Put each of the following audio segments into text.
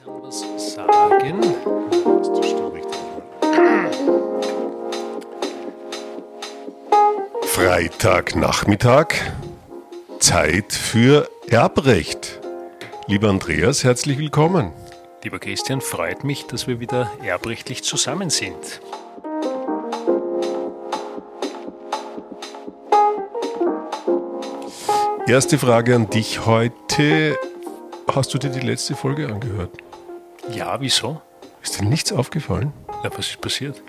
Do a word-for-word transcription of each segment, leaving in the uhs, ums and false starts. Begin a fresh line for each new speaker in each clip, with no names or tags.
kann was sagen.
Das stimmt richtig. Freitagnachmittag, Zeit für Erbrecht. Lieber Andreas, herzlich willkommen.
Lieber Christian, freut mich, dass wir wieder erbrechtlich zusammen sind.
Erste Frage an dich heute. Hast du dir die letzte Folge angehört?
Ja, wieso?
Ist dir nichts aufgefallen?
Ja, was ist passiert?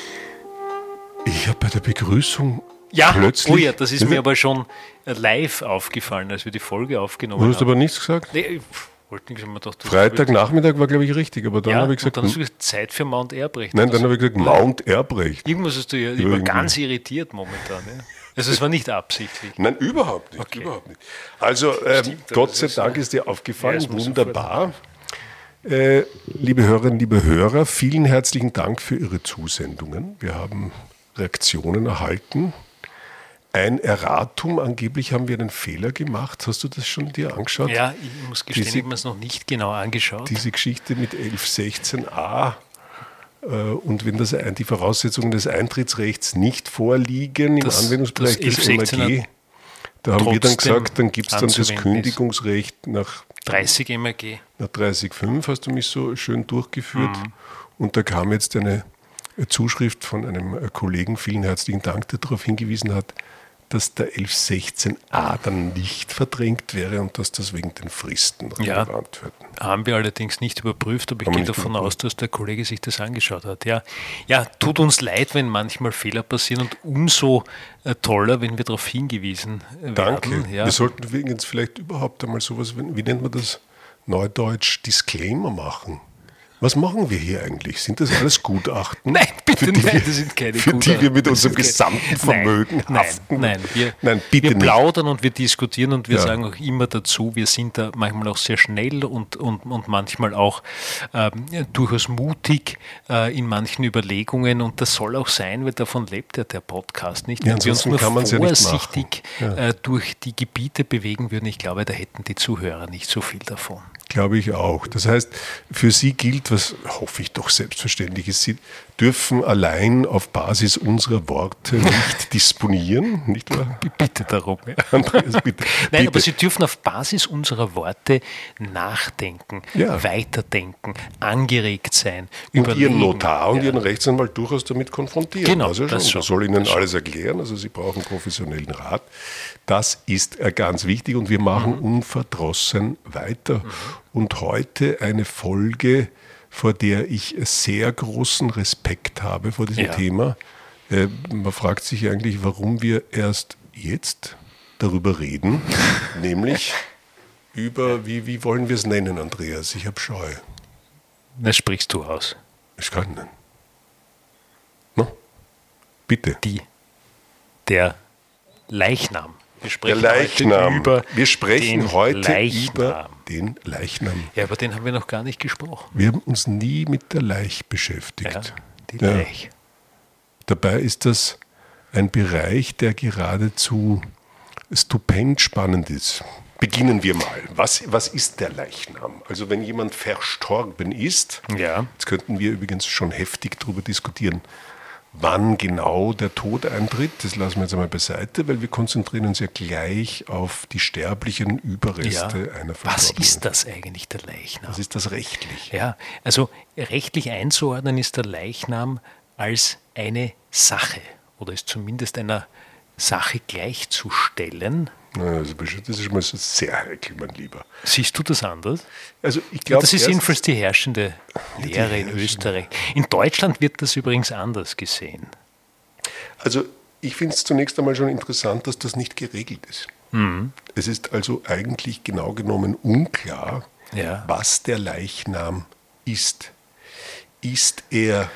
Ich habe bei der Begrüßung
Ja,
plötzlich...
oh ja, das ist mir aber schon live aufgefallen, als wir die Folge aufgenommen haben.
Du hast aber nichts gesagt?
Nee, ich wollte nichts, immer gedacht,
Freitagnachmittag war, glaube ich, richtig, aber dann
ja,
habe ich gesagt...
und dann hast du gesagt, Zeit für Mount Erbrecht.
Nein, dann habe ich gesagt, Mount Erbrecht.
Irgendwas hast du ja, ich war ganz irritiert momentan. Ja. Also es war nicht absichtlich.
Nein, überhaupt nicht.
Okay.
Überhaupt nicht. Also ähm,
Stimmt,
Gott
das
sei
ist
Dank
so.
ist dir aufgefallen,
Ja, es muss
wunderbar. Äh, liebe Hörerinnen, liebe Hörer, vielen herzlichen Dank für Ihre Zusendungen. Wir haben Reaktionen erhalten. Ein Erratum, angeblich haben wir einen Fehler gemacht. Hast du das schon dir angeschaut?
Ja, ich muss gestehen,
Diese-
ich habe mir es noch nicht genau angeschaut.
Diese Geschichte mit elf sechzehn a. äh, Und wenn das, ein- die Voraussetzungen des Eintrittsrechts nicht vorliegen im
Das-
Anwendungsbereich
das
des M A
elf sechzehn
G, da haben wir dann
trotzdem
gesagt, dann gibt es dann das
anzuwenden ist.
Kündigungsrecht nach,
dreißig M A G.
nach dreißig Komma fünf, hast du mich so schön durchgeführt.
Mhm.
Und da kam jetzt eine Zuschrift von einem Kollegen, vielen herzlichen Dank, der darauf hingewiesen hat, dass der elf sechzehn a dann nicht verdrängt wäre und dass das wegen den Fristen
Ja.
relevant wird.
Haben wir allerdings nicht überprüft, aber ich
Haben wir
gehe
nicht
davon
überprüft.
aus, dass der Kollege sich das angeschaut hat. Ja, ja, tut uns leid, wenn manchmal Fehler passieren und umso äh, toller, wenn wir darauf hingewiesen äh,
Danke.
werden. Ja.
Wir sollten übrigens vielleicht überhaupt einmal sowas, wie nennt man das, Neudeutsch, Disclaimer machen. Was machen wir hier eigentlich? Sind das alles Gutachten?
Nein, bitte
für die
nein,
wir,
das sind keine
Für die
Gutachten.
wir mit
Das
unserem
sind keine-
gesamten Vermögen
nein,
haften?
Nein, nein, wir,
Nein, bitte
wir
nicht.
plaudern und wir diskutieren und wir
Ja.
sagen auch immer dazu, wir sind da manchmal auch sehr schnell und, und, und manchmal auch ähm, ja, durchaus mutig äh, in manchen Überlegungen und das soll auch sein, weil davon lebt ja der Podcast nicht.
Ja,
Wenn wir uns
ansonsten
nur
kann man's ja nicht
vorsichtig
machen. Ja.
äh, durch die Gebiete bewegen würden, ich glaube, da hätten die Zuhörer nicht so viel davon.
Glaube ich auch. Das heißt, für Sie gilt, was hoffe ich doch selbstverständlich ist, Sie dürfen allein auf Basis unserer Worte nicht disponieren, nicht wahr?
Ich bitte darum. Ja.
Andreas, bitte.
Nein,
bitte.
aber Sie dürfen auf Basis unserer Worte nachdenken,
Ja.
weiterdenken, angeregt sein,
und
überlegen.
Ihren Notar und
Ja.
Ihren Rechtsanwalt durchaus damit konfrontieren.
Genau,
Also schon.
das schon,
Das soll Ihnen
das schon.
alles erklären. Also Sie brauchen professionellen Rat. Das ist äh, ganz wichtig und wir machen
Mhm.
unverdrossen weiter. Und heute eine Folge, vor der ich sehr großen Respekt habe vor diesem
Ja.
Thema. Äh, man fragt sich eigentlich, warum wir erst jetzt darüber reden, nämlich über, wie, wie wollen wir es nennen, Andreas? Ich habe Scheu.
Das sprichst du aus.
Ich kann nicht. No? Bitte.
Die, der Leichnam. Wir
Der
sprechen
Leichnam.
heute über
wir sprechen
den
heute
Leichnam.
über den Leichnam.
Ja, über den haben wir noch gar nicht gesprochen.
Wir haben uns nie mit der Leich beschäftigt.
Ja, die
Ja.
Leich.
Dabei ist das ein Bereich, der geradezu stupend spannend ist. Beginnen wir mal. Was, was ist der Leichnam? Also wenn jemand verstorben ist,
Ja.
jetzt könnten wir übrigens schon heftig darüber diskutieren, wann genau der Tod eintritt. Das lassen wir jetzt einmal beiseite, weil wir konzentrieren uns ja gleich auf die sterblichen Überreste
Ja.
einer
Was
Verstorbenen.
ist das eigentlich, der Leichnam?
Was ist das rechtlich?
Ja, also rechtlich einzuordnen ist der Leichnam als eine Sache oder ist zumindest einer Sache gleichzustellen.
Na, Also das ist schon mal so sehr heikel, mein Lieber.
Siehst du das anders?
Also ich glaube,
Das ist
erstens-
jedenfalls die herrschende
die
Lehre in
herrschende.
Österreich. In Deutschland wird das übrigens anders gesehen.
Also ich finde es zunächst einmal schon interessant, dass das nicht geregelt ist.
Mhm.
Es ist also eigentlich genau genommen unklar,
Ja.
was der Leichnam ist. Ist er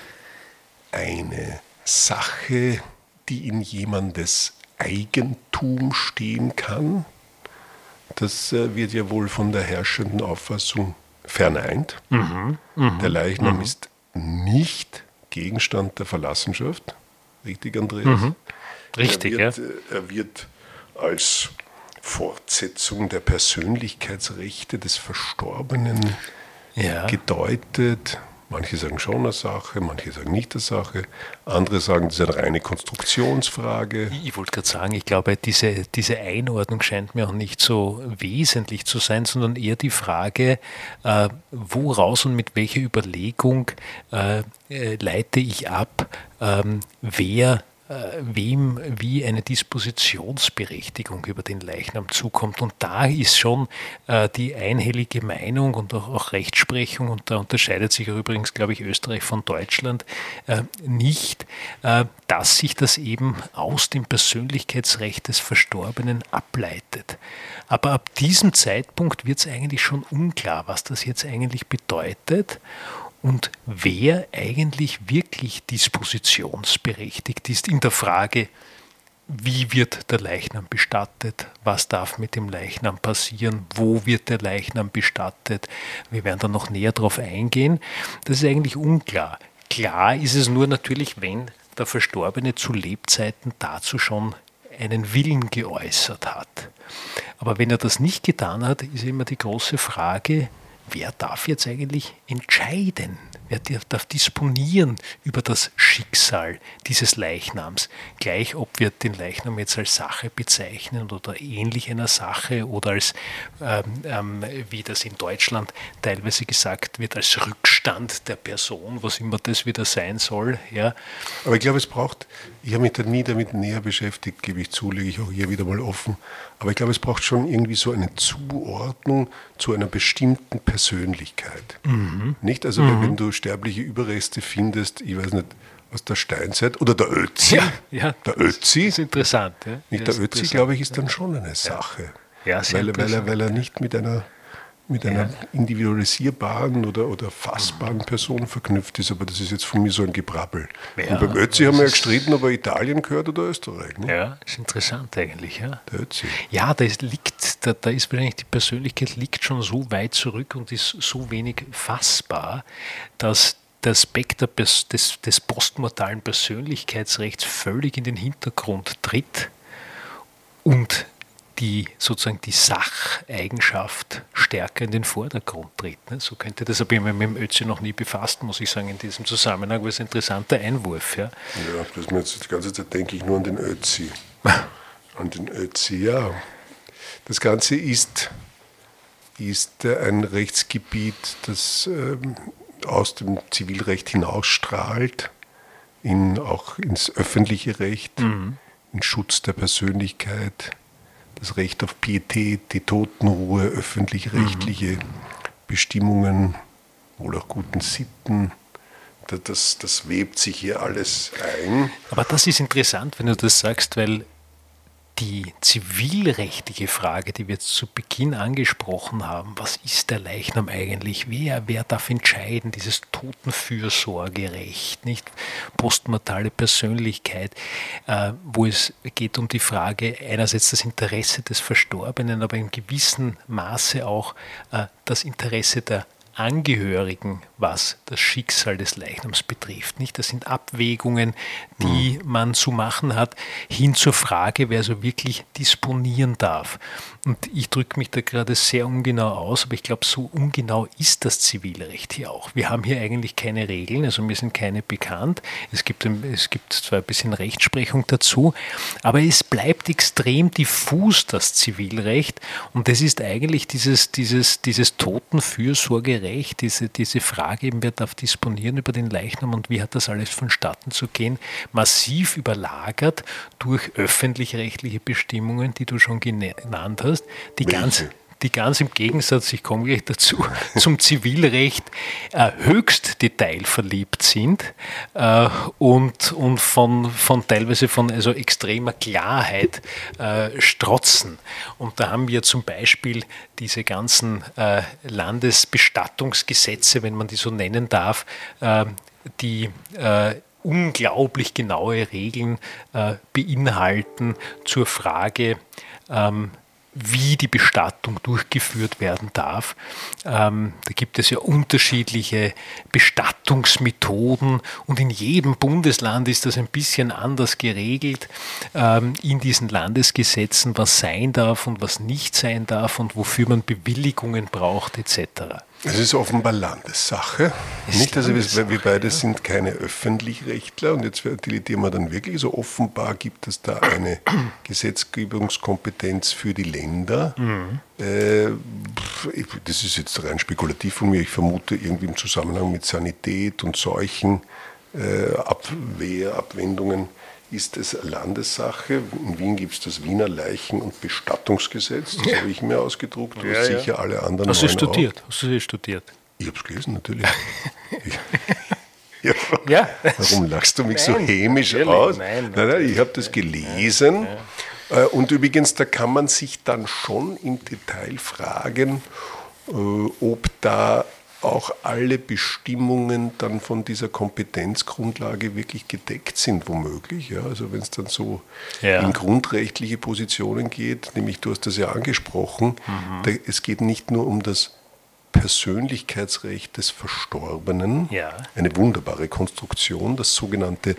eine Sache, die in jemandes Eigentum stehen kann? Das äh, wird ja wohl von der herrschenden Auffassung verneint. Der Leichnam ist nicht Gegenstand der Verlassenschaft. Richtig, Andreas?
Richtig,
er wird,
ja.
äh, er wird als Fortsetzung der Persönlichkeitsrechte des Verstorbenen
ja.
gedeutet. Manche sagen schon eine Sache, manche sagen nicht eine Sache. Andere sagen, das ist eine reine Konstruktionsfrage.
Ich wollte gerade sagen, ich glaube, diese, diese Einordnung scheint mir auch nicht so wesentlich zu sein, sondern eher die Frage, äh, woraus und mit welcher Überlegung äh, äh, leite ich ab, ähm, wer wem wie eine Dispositionsberechtigung über den Leichnam zukommt. Und da ist schon äh, die einhellige Meinung und auch, auch Rechtsprechung, und da unterscheidet sich auch übrigens, glaube ich, Österreich von Deutschland äh, nicht, äh, dass sich das eben aus dem Persönlichkeitsrecht des Verstorbenen ableitet. Aber ab diesem Zeitpunkt wird es eigentlich schon unklar, was das jetzt eigentlich bedeutet und wer eigentlich wirklich dispositionsberechtigt ist in der Frage, wie wird der Leichnam bestattet, was darf mit dem Leichnam passieren, wo wird der Leichnam bestattet. Wir werden da noch näher drauf eingehen. Das ist eigentlich unklar. Klar ist es nur natürlich, wenn der Verstorbene zu Lebzeiten dazu schon einen Willen geäußert hat. Aber wenn er das nicht getan hat, ist immer die große Frage, wer darf jetzt eigentlich entscheiden? Wer darf disponieren über das Schicksal dieses Leichnams? Gleich, ob wir den Leichnam jetzt als Sache bezeichnen oder ähnlich einer Sache oder als, ähm, ähm, wie das in Deutschland teilweise gesagt wird, als Rückstand der Person, was immer das wieder sein soll. Ja.
Aber ich glaube, es braucht, ich habe mich da nie damit näher beschäftigt, gebe ich zu, lege ich auch hier wieder mal offen, aber ich glaube, es braucht schon irgendwie so eine Zuordnung zu einer bestimmten Persönlichkeit. Mhm. Nicht? Also mhm. wenn du sterbliche Überreste findest, ich weiß nicht, aus der Steinzeit oder der Ötzi.
Ja, ja,
der Ötzi.
Das ist interessant. Ja.
Nicht, der Ötzi, glaube ich, ist dann schon eine Sache.
Ja, ja, sehr
weil, weil, er, weil er nicht mit einer, mit einer ja. individualisierbaren oder, oder fassbaren Person verknüpft ist. Aber das ist jetzt von mir so ein Gebrabbel. Ja, und beim Ötzi haben wir ja gestritten, ob er Italien gehört oder Österreich. Ne?
Ja, das ist interessant eigentlich. Ja,
der Ötzi.
Ja, da ist, liegt, da, da ist wahrscheinlich die Persönlichkeit liegt schon so weit zurück und ist so wenig fassbar, dass der Aspekt des, des, des postmortalen Persönlichkeitsrechts völlig in den Hintergrund tritt und die sozusagen die Sacheigenschaft stärker in den Vordergrund tritt. So könnte das, aber ich habe mich mit dem Ötzi noch nie befasst, muss ich sagen, in diesem Zusammenhang, weil es ein interessanter Einwurf. Ja,
ja das mir jetzt die ganze Zeit denke ich nur an den Ötzi. An den Ötzi, ja. Das Ganze ist, ist ein Rechtsgebiet, das ähm, aus dem Zivilrecht hinausstrahlt, in, auch ins öffentliche Recht, mhm. in Schutz der Persönlichkeit, das Recht auf Pietät, die Totenruhe, öffentlich-rechtliche mhm. Bestimmungen, wohl auch guten Sitten. Das, das, das webt sich hier alles ein.
Aber das ist interessant, wenn du das sagst, weil die zivilrechtliche Frage, die wir jetzt zu Beginn angesprochen haben, was ist der Leichnam eigentlich? Wer, wer darf entscheiden? Dieses Totenfürsorgerecht, nicht postmortale Persönlichkeit, äh, wo es geht um die Frage, einerseits das Interesse des Verstorbenen, aber in gewissem Maße auch äh, das Interesse der Angehörigen, was das Schicksal des Leichnams betrifft. Nicht? Das sind Abwägungen, die mhm. man zu machen hat, hin zur Frage, wer so wirklich disponieren darf. Und ich drücke mich da gerade sehr ungenau aus, aber ich glaube, so ungenau ist das Zivilrecht hier auch. Wir haben hier eigentlich keine Regeln, also mir sind keine bekannt. Es gibt, es gibt zwar ein bisschen Rechtsprechung dazu, aber es bleibt extrem diffus, das Zivilrecht. Und das ist eigentlich dieses, dieses, dieses Totenfürsorgerecht, diese, diese Frage, eben, wer darf disponieren über den Leichnam und wie hat das alles vonstatten zu gehen, massiv überlagert durch öffentlich-rechtliche Bestimmungen, die du schon genannt hast, die ganz, die ganz im Gegensatz, ich komme gleich dazu, zum Zivilrecht äh, höchst detailverliebt sind äh, und, und von, von teilweise von also extremer Klarheit äh, strotzen. Und da haben wir zum Beispiel diese ganzen äh, Landesbestattungsgesetze, wenn man die so nennen darf, äh, die äh, unglaublich genaue Regeln äh, beinhalten zur Frage, ähm, wie die Bestattung durchgeführt werden darf. Ähm, da gibt es ja unterschiedliche Bestattungsmethoden und in jedem Bundesland ist das ein bisschen anders geregelt ähm, in diesen Landesgesetzen, was sein darf und was nicht sein darf und wofür man Bewilligungen braucht et cetera.
Es ist offenbar Landessache.
Es
Nicht, also
Landessache,
wir, wir beide
ja.
sind keine Öffentlichrechtler und jetzt dilettieren wir dann wirklich. Also offenbar gibt es da eine Gesetzgebungskompetenz für die Länder. Mhm. Äh, das ist jetzt rein spekulativ von mir. Ich vermute irgendwie im Zusammenhang mit Sanität und Seuchen, äh, Abwehr, Abwendungen. Ist es Landessache? In Wien gibt es das Wiener Leichen- und Bestattungsgesetz, das habe ich mir ausgedruckt,
ja,
sicher
ja.
alle anderen.
Hast du studiert? Hast du studiert?
Ich habe es gelesen, natürlich. ja.
Ja.
Warum lachst du mich
Nein,
so hämisch
natürlich.
aus?
Nein,
nein, nein, ich habe das gelesen.
Ja, ja.
Und übrigens, da kann man sich dann schon im Detail fragen, ob da auch alle Bestimmungen dann von dieser Kompetenzgrundlage wirklich gedeckt sind, womöglich. Ja, also wenn es dann so
ja.
in grundrechtliche Positionen geht, nämlich du hast das ja angesprochen, mhm. da, es geht nicht nur um das Persönlichkeitsrecht des Verstorbenen,
ja.
eine wunderbare Konstruktion, das sogenannte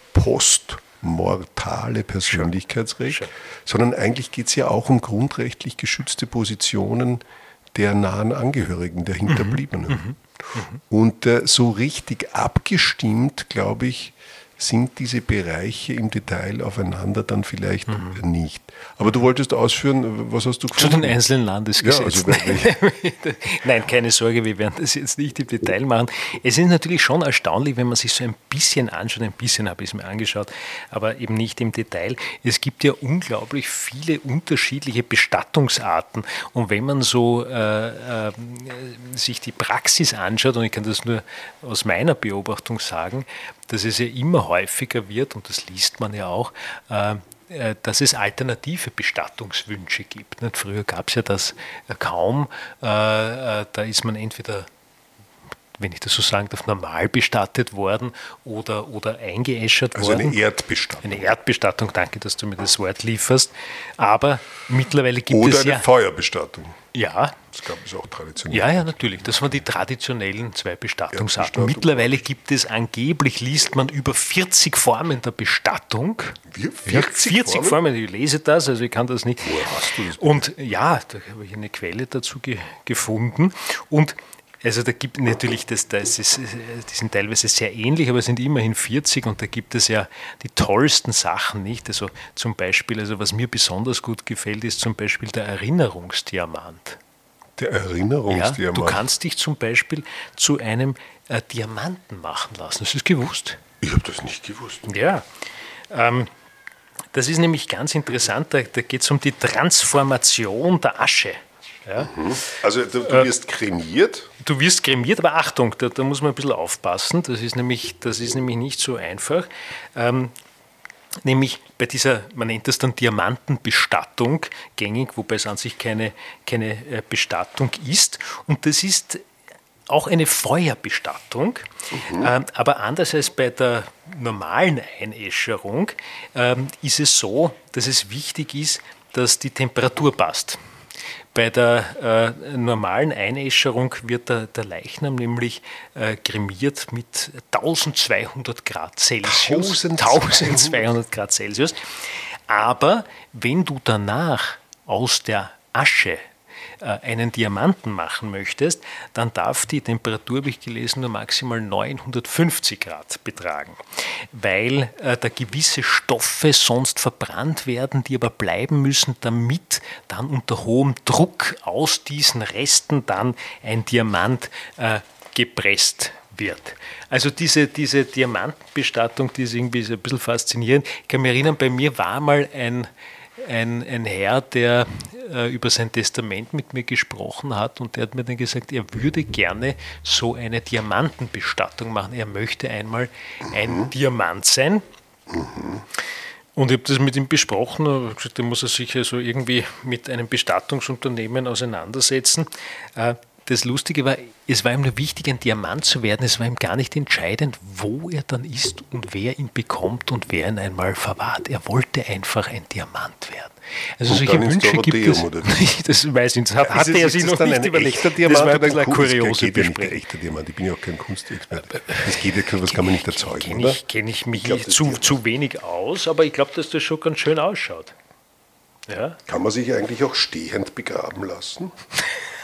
postmortale Persönlichkeitsrecht,
Schön. Schön.
sondern eigentlich geht es ja auch um grundrechtlich geschützte Positionen der nahen Angehörigen, der Hinterbliebenen. Mhm. Mhm. Und äh, so richtig abgestimmt, glaube ich, sind diese Bereiche im Detail aufeinander dann vielleicht mhm. nicht. Aber du wolltest ausführen, was hast du gefunden?
Zu den einzelnen Landesgesetzen.
Ja, also
Nein, keine Sorge, wir werden das jetzt nicht im Detail machen. Es ist natürlich schon erstaunlich, wenn man sich so ein bisschen anschaut, ein bisschen habe ich es mir angeschaut, aber eben nicht im Detail. Es gibt ja unglaublich viele unterschiedliche Bestattungsarten und wenn man so äh, äh, sich die Praxis anschaut, und ich kann das nur aus meiner Beobachtung sagen, dass es ja immer häufiger wird, und das liest man ja auch, äh, dass es alternative Bestattungswünsche gibt. Nicht? Früher gab es ja das kaum. Äh, da ist man entweder, wenn ich das so sagen darf, normal bestattet worden oder, oder eingeäschert
also
worden.
Also eine Erdbestattung.
Eine Erdbestattung, danke, dass du mir das Wort lieferst. Aber mittlerweile gibt
oder
es
eine
ja...
Feuerbestattung.
Ja.
Das gab es auch traditionell.
Ja, ja, natürlich. Das waren die traditionellen zwei Bestattungsarten.
Erdbestattung.
Mittlerweile gibt es angeblich, liest man, über vierzig Formen der Bestattung.
Wie?
vierzig, ja, vierzig Formen? Formen? Ich lese das, also ich kann das nicht.
Woher hast du das?
Und ja, da habe ich eine Quelle dazu ge- gefunden. Und also da gibt natürlich, das, das ist, die sind teilweise sehr ähnlich, aber es sind immerhin vierzig und da gibt es ja die tollsten Sachen, nicht? Also zum Beispiel, also was mir besonders gut gefällt, ist zum Beispiel der Erinnerungsdiamant.
Der Erinnerungsdiamant?
Ja, du kannst dich zum Beispiel zu einem äh, Diamanten machen lassen. Hast du das gewusst?
Ich habe das nicht gewusst.
Ja, ähm, das ist nämlich ganz interessant, da, da geht es um die Transformation der Asche. Ja.
Also du, du wirst äh, kremiert?
Du wirst kremiert, aber Achtung, da, da muss man ein bisschen aufpassen, das ist nämlich, das ist nämlich nicht so einfach. Ähm, nämlich bei dieser, man nennt das dann Diamantenbestattung gängig, wobei es an sich keine, keine Bestattung ist. Und das ist auch eine Feuerbestattung, mhm. ähm, aber anders als bei der normalen Einäscherung ähm, ist es so, dass es wichtig ist, dass die Temperatur passt. Bei der äh, normalen Einäscherung wird der, der Leichnam nämlich äh, kremiert mit eintausendzweihundert Grad Celsius. eintausendzweihundert Grad Celsius. Aber wenn du danach aus der Asche äh, einen Diamanten machen möchtest, dann darf die Temperatur, habe ich gelesen, nur maximal neunhundertfünfzig Grad betragen, weil äh, da gewisse Stoffe sonst verbrannt werden, die aber bleiben müssen, damit dann unter hohem Druck aus diesen Resten dann ein Diamant äh, gepresst wird. Also diese, diese Diamantenbestattung, die ist irgendwie so ein bisschen faszinierend. Ich kann mich erinnern, bei mir war mal ein Ein, ein Herr, der äh, über sein Testament mit mir gesprochen hat und der hat mir dann gesagt, er würde gerne so eine Diamantenbestattung machen. Er möchte einmal ein mhm. Diamant sein. Mhm. Und ich habe das mit ihm besprochen und habe gesagt, da muss er sich also irgendwie mit einem Bestattungsunternehmen auseinandersetzen. Äh, Das Lustige war, es war ihm nur wichtig, ein Diamant zu werden. Es war ihm gar nicht entscheidend, wo er dann ist und wer ihn bekommt und wer ihn einmal verwahrt. Er wollte einfach ein Diamant werden. Also
und
solche Wünsche gibt es.
Oder?
Das weiß ich nicht. Hat, hatte er sich noch
dann
nicht
ein
überlegt.
Echter Diamant,
das war ein bisschen eine
kuriose
kuriose
Besprechung. Ja echter Diamant. Ich bin ja auch kein Kunstexperte. Das geht ja, was kann man nicht erzeugen,
Kenne ich, kenn ich mich ich glaub, zu, zu wenig aus, aber ich glaube, dass das schon ganz schön ausschaut. Ja?
Kann man sich eigentlich auch stehend begraben lassen?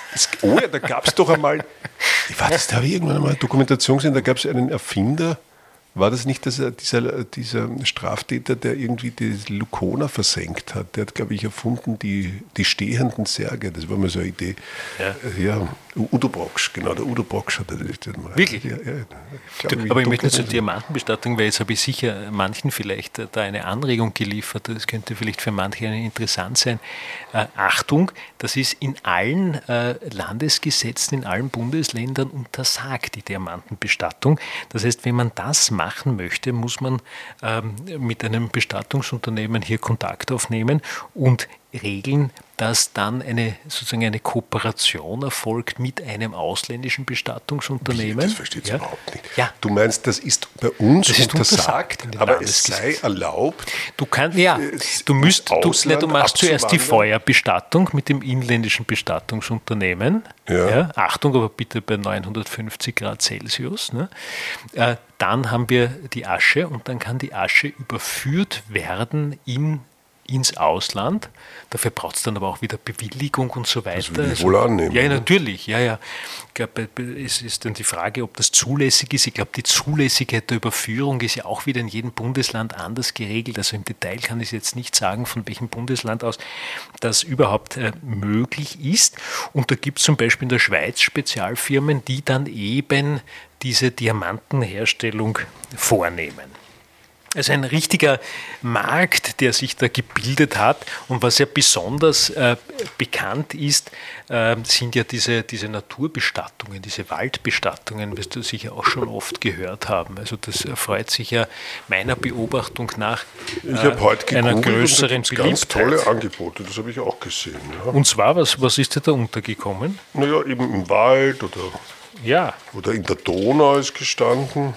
Es, oh ja, da gab es doch einmal, ich war das, da habe ich irgendwann einmal eine Dokumentation gesehen, da gab es einen Erfinder, war das nicht das, dieser, dieser Straftäter, der irgendwie die Lucona versenkt hat? Der hat, glaube ich, erfunden die, die stehenden Särge. Das war mal so eine Idee. Ja, ja Udo Brocksch, genau, der Udo Brocksch hat das mal.
Wirklich?
Ja, ja,
ich du, aber ich möchte zur Diamantenbestattung, weil jetzt habe ich sicher manchen vielleicht da eine Anregung geliefert. Das könnte vielleicht für manche interessant sein. Äh, Achtung, das ist in allen äh, Landesgesetzen, in allen Bundesländern untersagt, die Diamantenbestattung. Das heißt, wenn man das machen möchte, muss man ähm, mit einem Bestattungsunternehmen hier Kontakt aufnehmen und regeln, dass dann eine sozusagen eine Kooperation erfolgt mit einem ausländischen Bestattungsunternehmen.
Das versteht es
ja.
überhaupt nicht.
Ja.
Du meinst, das ist bei uns
das ist
untersagt, untersagt aber es sei erlaubt.
Du kannst, ja, du müsst, du, ne, du machst zuerst die Feuerbestattung mit dem inländischen Bestattungsunternehmen.
Ja.
Ja, Achtung, aber bitte bei neunhundertfünfzig Grad Celsius. Ne? Äh, dann haben wir die Asche und dann kann die Asche überführt werden in ins Ausland. Dafür braucht es dann aber auch wieder Bewilligung und so weiter.
Das will ich wohl annehmen.
Ja, natürlich. Ja, ja. Ich glaube, es ist dann die Frage, ob das zulässig ist. Ich glaube, die Zulässigkeit der Überführung ist ja auch wieder in jedem Bundesland anders geregelt. Also im Detail kann ich jetzt nicht sagen, von welchem Bundesland aus das überhaupt äh, möglich ist. Und da gibt es zum Beispiel in der Schweiz Spezialfirmen, die dann eben diese Diamantenherstellung vornehmen. Also ein richtiger Markt, der sich da gebildet hat, und was ja besonders äh, bekannt ist, äh, sind ja diese, diese Naturbestattungen, diese Waldbestattungen, wirst du sicher auch schon oft gehört haben. Also das erfreut sich ja meiner Beobachtung nach äh,
ich habe heute
einer größeren
und da
Beliebtheit.
Ganz tolle Angebote, das habe ich auch gesehen. Ja.
Und zwar, was, was ist dir da untergekommen?
Naja, eben im Wald oder,
ja.
oder in der Donau ist gestanden.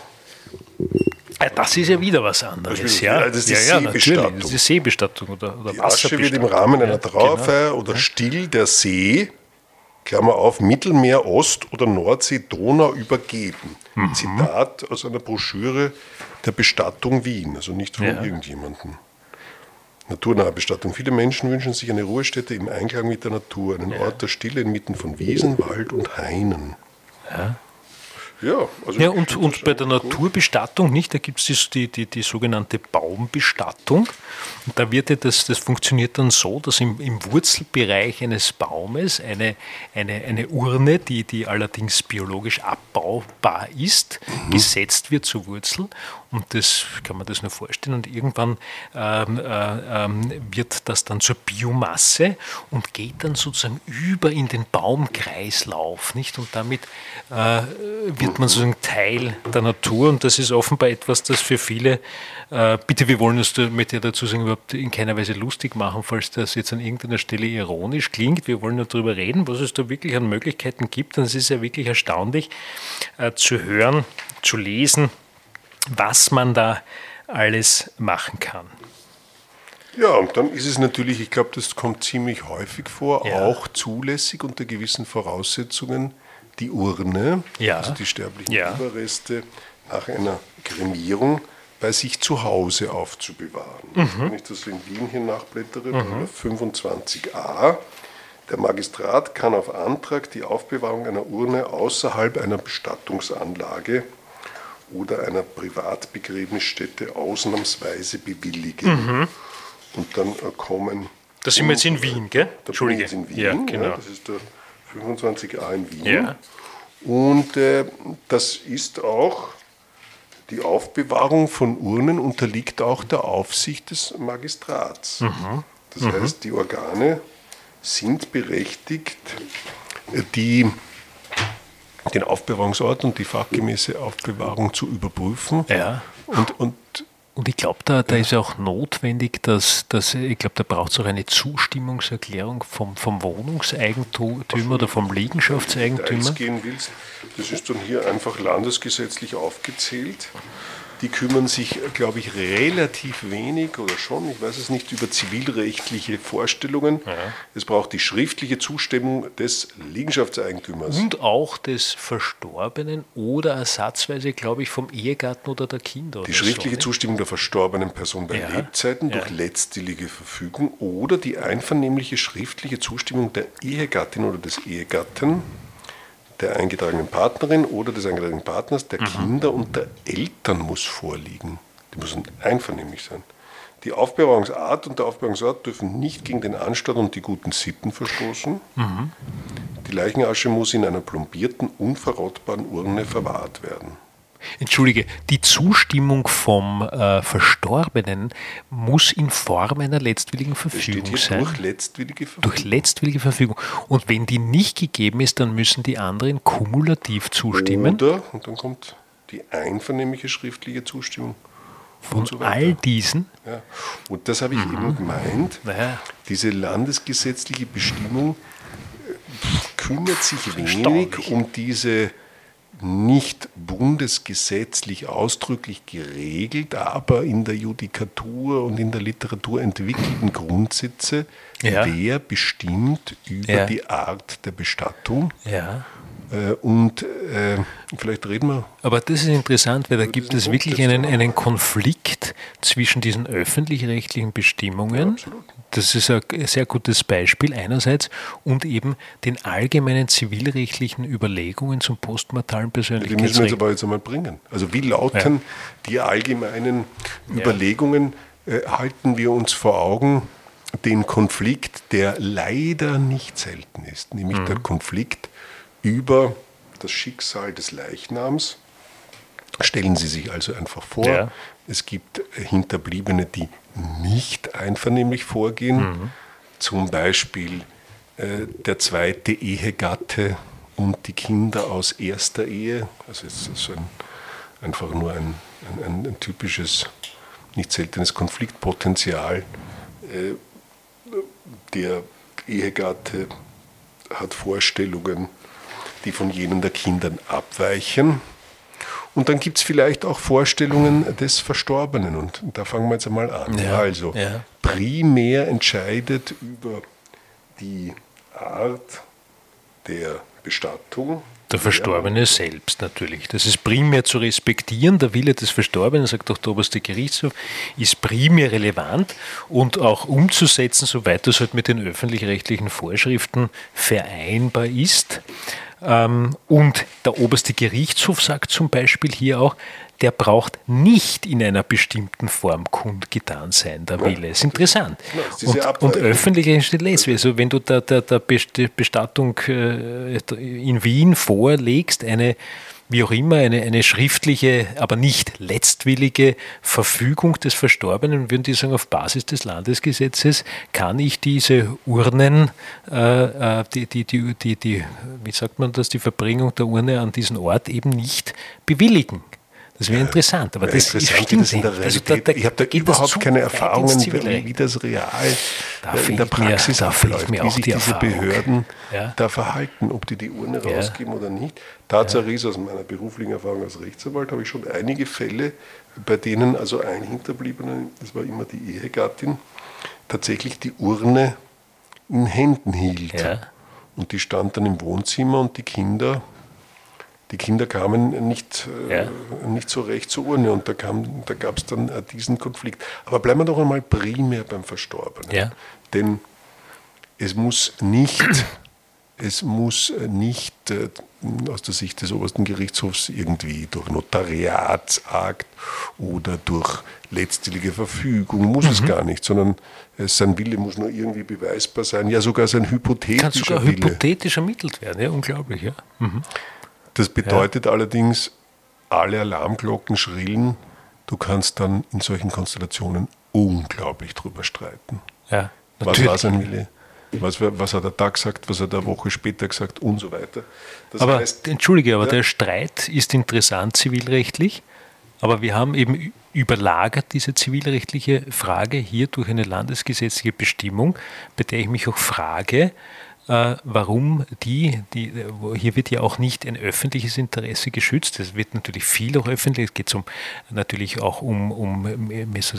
Das ist ja wieder was anderes.
Das,
ja,
das ist die
ja, ja,
Seebestattung.
Das ist die Seebestattung oder, oder
die Asche wird im Rahmen einer Trauerfeier ja, oder Still der See, Klammer auf, Mittelmeer, Ost- oder Nordsee, Donau übergeben. Mhm. Zitat aus einer Broschüre der Bestattung Wien, also nicht von ja. irgendjemandem. Naturnahe Bestattung. Viele Menschen wünschen sich eine Ruhestätte im Einklang mit der Natur, einen ja. Ort der Stille inmitten von Wiesen, Wald und Hainen.
Ja.
Ja, also
ja, und, und bei der gut. Naturbestattung nicht, da gibt es die, die, die sogenannte Baumbestattung. Und da wird ja das, das funktioniert dann so, dass im, im Wurzelbereich eines Baumes eine, eine, eine Urne, die, die allerdings biologisch abbaubar ist, mhm. gesetzt wird zur Wurzel. Und das kann man das nur vorstellen. Und irgendwann ähm, äh, ähm, wird das dann zur Biomasse und geht dann sozusagen über in den Baumkreislauf, nicht? Und damit äh, wird man sozusagen Teil der Natur. Und das ist offenbar etwas, das für viele, äh, bitte, wir wollen uns mit dir dazu sagen, überhaupt in keiner Weise lustig machen, falls das jetzt an irgendeiner Stelle ironisch klingt. Wir wollen nur darüber reden, was es da wirklich an Möglichkeiten gibt. Und es ist ja wirklich erstaunlich äh, zu hören, zu lesen, was man da alles machen kann.
Ja, und dann ist es natürlich, ich glaube, das kommt ziemlich häufig vor,
ja.
auch zulässig unter gewissen Voraussetzungen, die Urne,
ja.
also die sterblichen
ja.
Überreste nach einer Kremierung bei sich zu Hause aufzubewahren. Mhm. Wenn ich das in Wien hier nachblättere, mhm. fünfundzwanzig a, der Magistrat kann auf Antrag die Aufbewahrung einer Urne außerhalb einer Bestattungsanlage oder einer Privatbegräbnisstätte ausnahmsweise bewilligen. Mhm. Und dann kommen...
Das sind wir jetzt in Wien, gell?
Da bin ich jetzt in Wien,
ja, genau.
ja, das ist der fünfundzwanzig a in Wien.
Ja.
Und äh, das ist auch, die Aufbewahrung von Urnen unterliegt auch der Aufsicht des Magistrats. Mhm. Das mhm. heißt, die Organe sind berechtigt, die... den Aufbewahrungsort und die fachgemäße Aufbewahrung zu überprüfen.
Ja.
Und, und,
und ich glaube, da, da ja. ist auch notwendig, dass, dass ich glaube, da braucht es auch eine Zustimmungserklärung vom, vom Wohnungseigentümer also, oder vom Liegenschaftseigentümer.
Wenn du gehen willst, das ist dann hier einfach landesgesetzlich aufgezählt. die kümmern sich, glaube ich, relativ wenig oder schon, ich weiß es nicht, über zivilrechtliche Vorstellungen. Ja. Es braucht die schriftliche Zustimmung des Liegenschaftseigentümers.
Und auch des Verstorbenen oder ersatzweise, glaube ich, vom Ehegatten oder der Kinder.
Die schriftliche so, Zustimmung der verstorbenen Person bei ja. Lebzeiten ja. durch letztwillige Verfügung oder die einvernehmliche schriftliche Zustimmung der Ehegattin oder des Ehegatten, der eingetragenen Partnerin oder des eingetragenen Partners, der mhm. Kinder und der Eltern muss vorliegen. Die müssen einvernehmlich sein. Die Aufbewahrungsart und der Aufbewahrungsort dürfen nicht gegen den Anstand und die guten Sitten verstoßen. Mhm. Die Leichenasche muss in einer plombierten, unverrottbaren Urne verwahrt werden.
Entschuldige, die Zustimmung vom äh, Verstorbenen muss in Form einer letztwilligen Verfügung
steht hier
sein.
Durch letztwillige Verfügung.
Durch letztwillige Verfügung. Und wenn die nicht gegeben ist, dann müssen die anderen kumulativ zustimmen.
Oder, und dann kommt die einvernehmliche schriftliche Zustimmung.
Von so all diesen?
Ja. Und das habe ich mhm. eben gemeint. Naja. Diese landesgesetzliche Bestimmung kümmert sich wenig um diese nicht bundesgesetzlich ausdrücklich geregelt, aber in der Judikatur und in der Literatur entwickelten Grundsätze, ja. wer bestimmt über ja. die Art der Bestattung.
Ja.
Äh, und äh, vielleicht reden wir...
Aber das ist interessant, weil da gibt es wirklich einen, einen Konflikt zwischen diesen öffentlich-rechtlichen Bestimmungen, ja, das ist ein sehr gutes Beispiel einerseits, und eben den allgemeinen zivilrechtlichen Überlegungen zum postmortalen Persönlichkeitsrecht.
Die müssen wir jetzt aber jetzt einmal bringen. Also wie lauten ja. die allgemeinen ja. Überlegungen? Äh, halten wir uns vor Augen den Konflikt, der leider nicht selten ist, nämlich mhm. der Konflikt über das Schicksal des Leichnams. Stellen Sie sich also einfach vor, ja. es gibt Hinterbliebene, die nicht einvernehmlich vorgehen, mhm. zum Beispiel äh, der zweite Ehegatte und die Kinder aus erster Ehe, also es ist so ein, einfach nur ein, ein, ein typisches, nicht seltenes Konfliktpotenzial. Äh, der Ehegatte hat Vorstellungen, die von jenen der Kindern abweichen. Und dann gibt es vielleicht auch Vorstellungen des Verstorbenen. Und da fangen wir jetzt einmal an. Ja, also ja. primär entscheidet über die Art der Bestattung
der Verstorbene selbst natürlich. Das ist primär zu respektieren. Der Wille des Verstorbenen, sagt auch der oberste Gerichtshof, ist primär relevant und auch umzusetzen, soweit das halt mit den öffentlich-rechtlichen Vorschriften vereinbar ist. Und der oberste Gerichtshof sagt zum Beispiel hier auch, der braucht nicht in einer bestimmten Form kundgetan sein, der Wille. Das ist interessant. Ja, und, und öffentlich steht lesbar. Also wenn du der, der, der Bestattung in Wien vorlegst, eine wie auch immer, eine, eine schriftliche, aber nicht letztwillige Verfügung des Verstorbenen, würden die sagen, auf Basis des Landesgesetzes kann ich diese Urnen, äh, die, die, die, die, die, wie sagt man das, die Verbringung der Urne an diesen Ort eben nicht bewilligen. Das wäre interessant, aber ja, das
interessant,
stimmt
das in der Realität. Also da, da, ich habe da überhaupt keine Erfahrungen, wie, wie das real da in der Praxis mir, abläuft, wie sich diese Erfahrung. Behörden ja. da verhalten, ob die die Urne ja. rausgeben oder nicht. Tatsache ja. ist, aus meiner beruflichen Erfahrung als Rechtsanwalt habe ich schon einige Fälle, bei denen also ein Hinterbliebener, das war immer die Ehegattin, tatsächlich die Urne in Händen hielt. Ja. Und die stand dann im Wohnzimmer und die Kinder... Die Kinder kamen nicht, ja. äh, nicht so recht zur Urne und da, kam, da gab es dann äh, diesen Konflikt. Aber bleiben wir doch einmal primär beim Verstorbenen. Ja. Denn es muss nicht, es muss nicht äh, aus der Sicht des obersten Gerichtshofs irgendwie durch Notariatsakt oder durch letztwillige Verfügung, muss mhm. es gar nicht, sondern äh, sein Wille muss nur irgendwie beweisbar sein, ja sogar sein hypothetischer
Kann sogar
Wille.
hypothetisch ermittelt werden, ja, unglaublich, ja. Mhm.
Das bedeutet ja. allerdings, alle Alarmglocken schrillen, du kannst dann in solchen Konstellationen unglaublich drüber streiten.
Ja,
was war sein Wille? Was, was hat er da gesagt, was hat er eine Woche später gesagt und so weiter. Das
aber,
heißt,
entschuldige, aber
ja.
der Streit ist interessant zivilrechtlich, aber wir haben eben überlagert diese zivilrechtliche Frage hier durch eine landesgesetzliche Bestimmung, bei der ich mich auch frage, äh, warum die, die, hier wird ja auch nicht ein öffentliches Interesse geschützt. Es wird natürlich viel auch öffentlich. Es geht um, natürlich auch um, um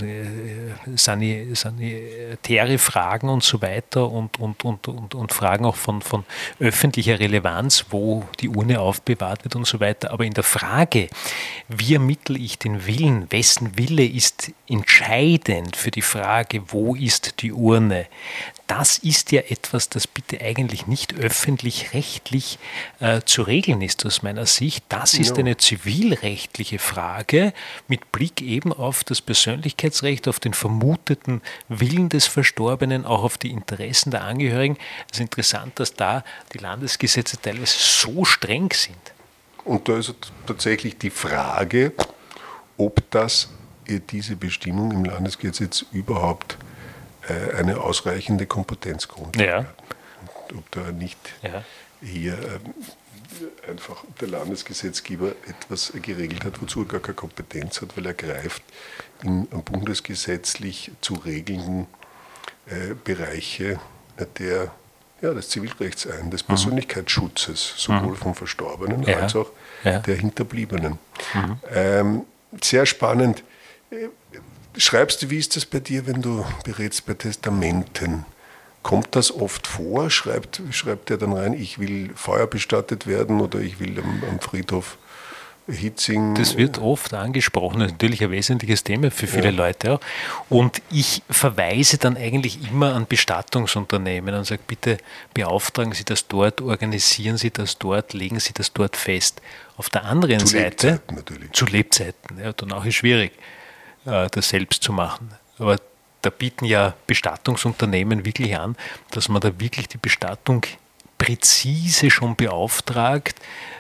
sanitäre Fragen und so weiter und, und, und, und, und Fragen auch von, von öffentlicher Relevanz, wo die Urne aufbewahrt wird und so weiter. Aber in der Frage, wie ermittle ich den Willen, wessen Wille ist entscheidend für die Frage, wo ist die Urne, das ist ja etwas, das bitte eigentlich nicht öffentlich-rechtlich äh, zu regeln ist aus meiner Sicht. Das ist eine zivilrechtliche Frage mit Blick eben auf das Persönlichkeitsrecht, auf den vermuteten Willen des Verstorbenen, auch auf die Interessen der Angehörigen. Es ist interessant, dass da die Landesgesetze teilweise so streng sind.
Und da ist tatsächlich die Frage, ob das diese Bestimmung im Landesgesetz überhaupt eine ausreichende Kompetenzgrundlage
ja.
hat. Und ob da nicht ja. hier äh, einfach der Landesgesetzgeber etwas geregelt hat, wozu er gar keine Kompetenz hat, weil er greift in bundesgesetzlich zu regelnden äh, Bereiche der, ja, des Zivilrechts ein, des Persönlichkeitsschutzes, sowohl mhm. vom Verstorbenen ja. als auch ja. der Hinterbliebenen. Mhm. Ähm, sehr spannend. Schreibst du, wie ist das bei dir, wenn du berätst bei Testamenten? Kommt das oft vor? Schreibt, schreibt der dann rein, ich will feuerbestattet werden oder ich will am, am Friedhof Hitzing?
Das wird oft angesprochen, das ist natürlich ein wesentliches Thema für viele ja. Leute. Und ich verweise dann eigentlich immer an Bestattungsunternehmen und sage, bitte beauftragen Sie das dort, organisieren Sie das dort, legen Sie das dort fest. Auf der anderen
zu
Seite,
Lebzeiten natürlich.
Zu Lebzeiten, ja, danach ist schwierig, das selbst zu machen. Aber da bieten ja Bestattungsunternehmen wirklich an, dass man da wirklich die Bestattung präzise schon beauftragt.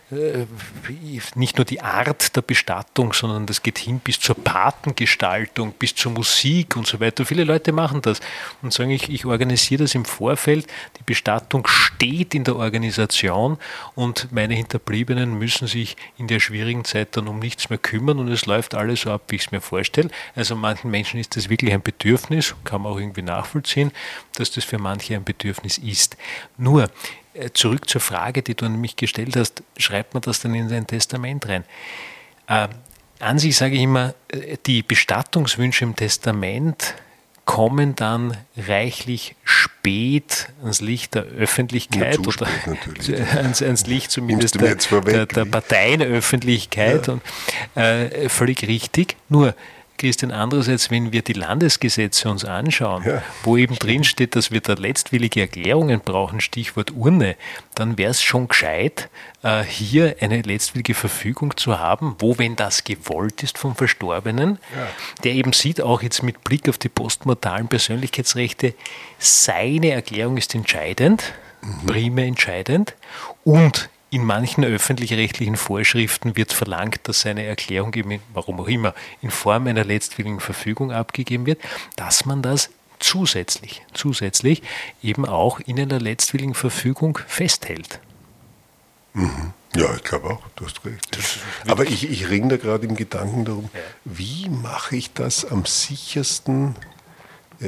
Nicht nur die Art der Bestattung, sondern das geht hin bis zur Patengestaltung, bis zur Musik und so weiter. Viele Leute machen das und sagen, ich, ich organisiere das im Vorfeld. Die Bestattung steht in der Organisation und meine Hinterbliebenen müssen sich in der schwierigen Zeit dann um nichts mehr kümmern und es läuft alles so ab, wie ich es mir vorstelle. Also manchen Menschen ist das wirklich ein Bedürfnis, kann man auch irgendwie nachvollziehen, dass das für manche ein Bedürfnis ist. Nur, zurück zur Frage, die du an mich gestellt hast, schreibt man das dann in sein Testament rein? Äh, an sich sage ich immer, die Bestattungswünsche im Testament kommen dann reichlich spät ans Licht der Öffentlichkeit
ja,
oder ans, ans Licht zumindest
der,
der, der Parteienöffentlichkeit. Ja. Und, äh, völlig richtig. Nur, Christian, andererseits, wenn wir die Landesgesetze uns anschauen, ja. wo eben drin steht, dass wir da letztwillige Erklärungen brauchen, Stichwort Urne, dann wäre es schon gescheit, äh, hier eine letztwillige Verfügung zu haben, wo, wenn das gewollt ist vom Verstorbenen, ja. der eben sieht, auch jetzt mit Blick auf die postmortalen Persönlichkeitsrechte, seine Erklärung ist entscheidend, mhm. primär entscheidend und in manchen öffentlich-rechtlichen Vorschriften wird verlangt, dass seine Erklärung, eben, warum auch immer, in Form einer letztwilligen Verfügung abgegeben wird, dass man das zusätzlich, zusätzlich eben auch in einer letztwilligen Verfügung festhält.
Mhm. Ja, ich glaube auch, du hast recht. Aber ich, ich ringe da gerade im Gedanken darum, ja. wie mache ich das am sichersten, äh,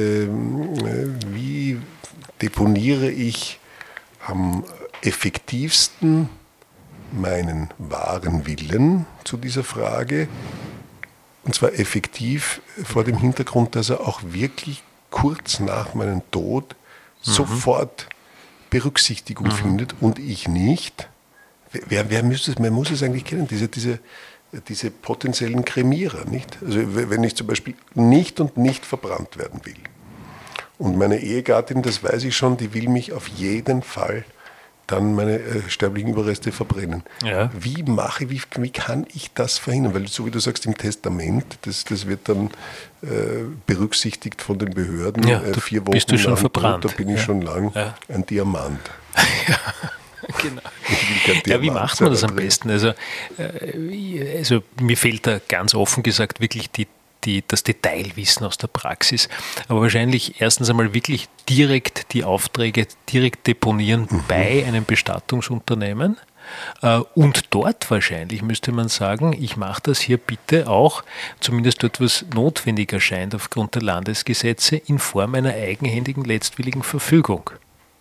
wie deponiere ich am effektivsten meinen wahren Willen zu dieser Frage, und zwar effektiv vor dem Hintergrund, dass er auch wirklich kurz nach meinem Tod mhm. sofort Berücksichtigung mhm. findet und ich nicht. Wer, wer, müsste, wer muss es eigentlich kennen, diese, diese, diese potenziellen Kremierer, nicht? Also wenn ich zum Beispiel nicht und nicht verbrannt werden will und meine Ehegattin, das weiß ich schon, die will mich auf jeden Fall dann meine äh, sterblichen Überreste verbrennen. Ja. Wie mache wie, wie kann ich das verhindern? Weil so wie du sagst, im Testament, das, das wird dann äh, berücksichtigt von den Behörden.
Ja,
äh, vier Wochen
bist du schon verbrannt.
Tot, da bin ich ja. schon lang
ja.
ein Diamant.
Ja. Genau. Ja, wie macht man das am besten? Also, äh, also mir fehlt da ganz offen gesagt wirklich die Die, das Detailwissen aus der Praxis, aber wahrscheinlich erstens einmal wirklich direkt die Aufträge direkt deponieren mhm. bei einem Bestattungsunternehmen äh, und dort wahrscheinlich müsste man sagen, ich mache das hier bitte auch, zumindest dort, was notwendig erscheint aufgrund der Landesgesetze, in Form einer eigenhändigen letztwilligen Verfügung.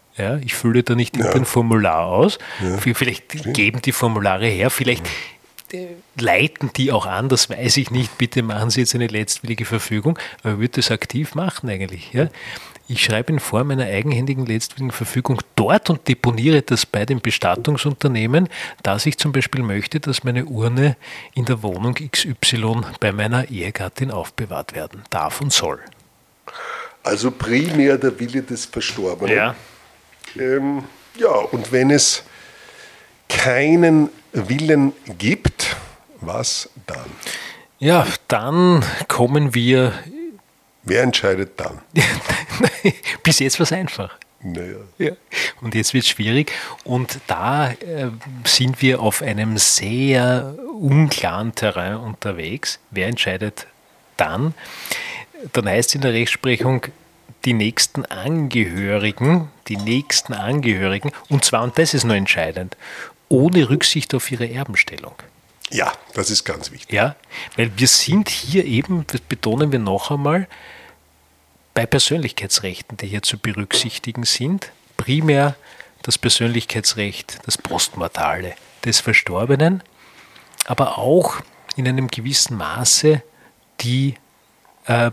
Ja, ich fülle da nicht ja. ein Formular aus. Ja. Vielleicht Stimmt. geben die Formulare her, vielleicht ja. leiten die auch an, das weiß ich nicht. Bitte machen Sie jetzt eine letztwillige Verfügung, aber ich würde das aktiv machen eigentlich. Ja? Ich schreibe in Form einer eigenhändigen letztwilligen Verfügung dort und deponiere das bei dem Bestattungsunternehmen, dass ich zum Beispiel möchte, dass meine Urne in der Wohnung X Y bei meiner Ehegattin aufbewahrt werden darf und soll.
Also primär der Wille des Verstorbenen.
Ja.
Ähm, ja, und wenn es keinen Willen gibt, was dann?
Ja, dann kommen wir...
Wer entscheidet dann?
Bis jetzt war es einfach.
Naja.
Ja. Und jetzt wird es schwierig. Und da äh, sind wir auf einem sehr unklaren Terrain unterwegs. Wer entscheidet dann? Dann heißt es in der Rechtsprechung, die nächsten Angehörigen, die nächsten Angehörigen, und zwar, und das ist noch entscheidend, ohne Rücksicht auf ihre Erbenstellung.
Ja, das ist ganz wichtig.
Ja, weil wir sind hier eben, das betonen wir noch einmal, bei Persönlichkeitsrechten, die hier zu berücksichtigen sind. Primär das Persönlichkeitsrecht, das Postmortale des Verstorbenen, aber auch in einem gewissen Maße die äh,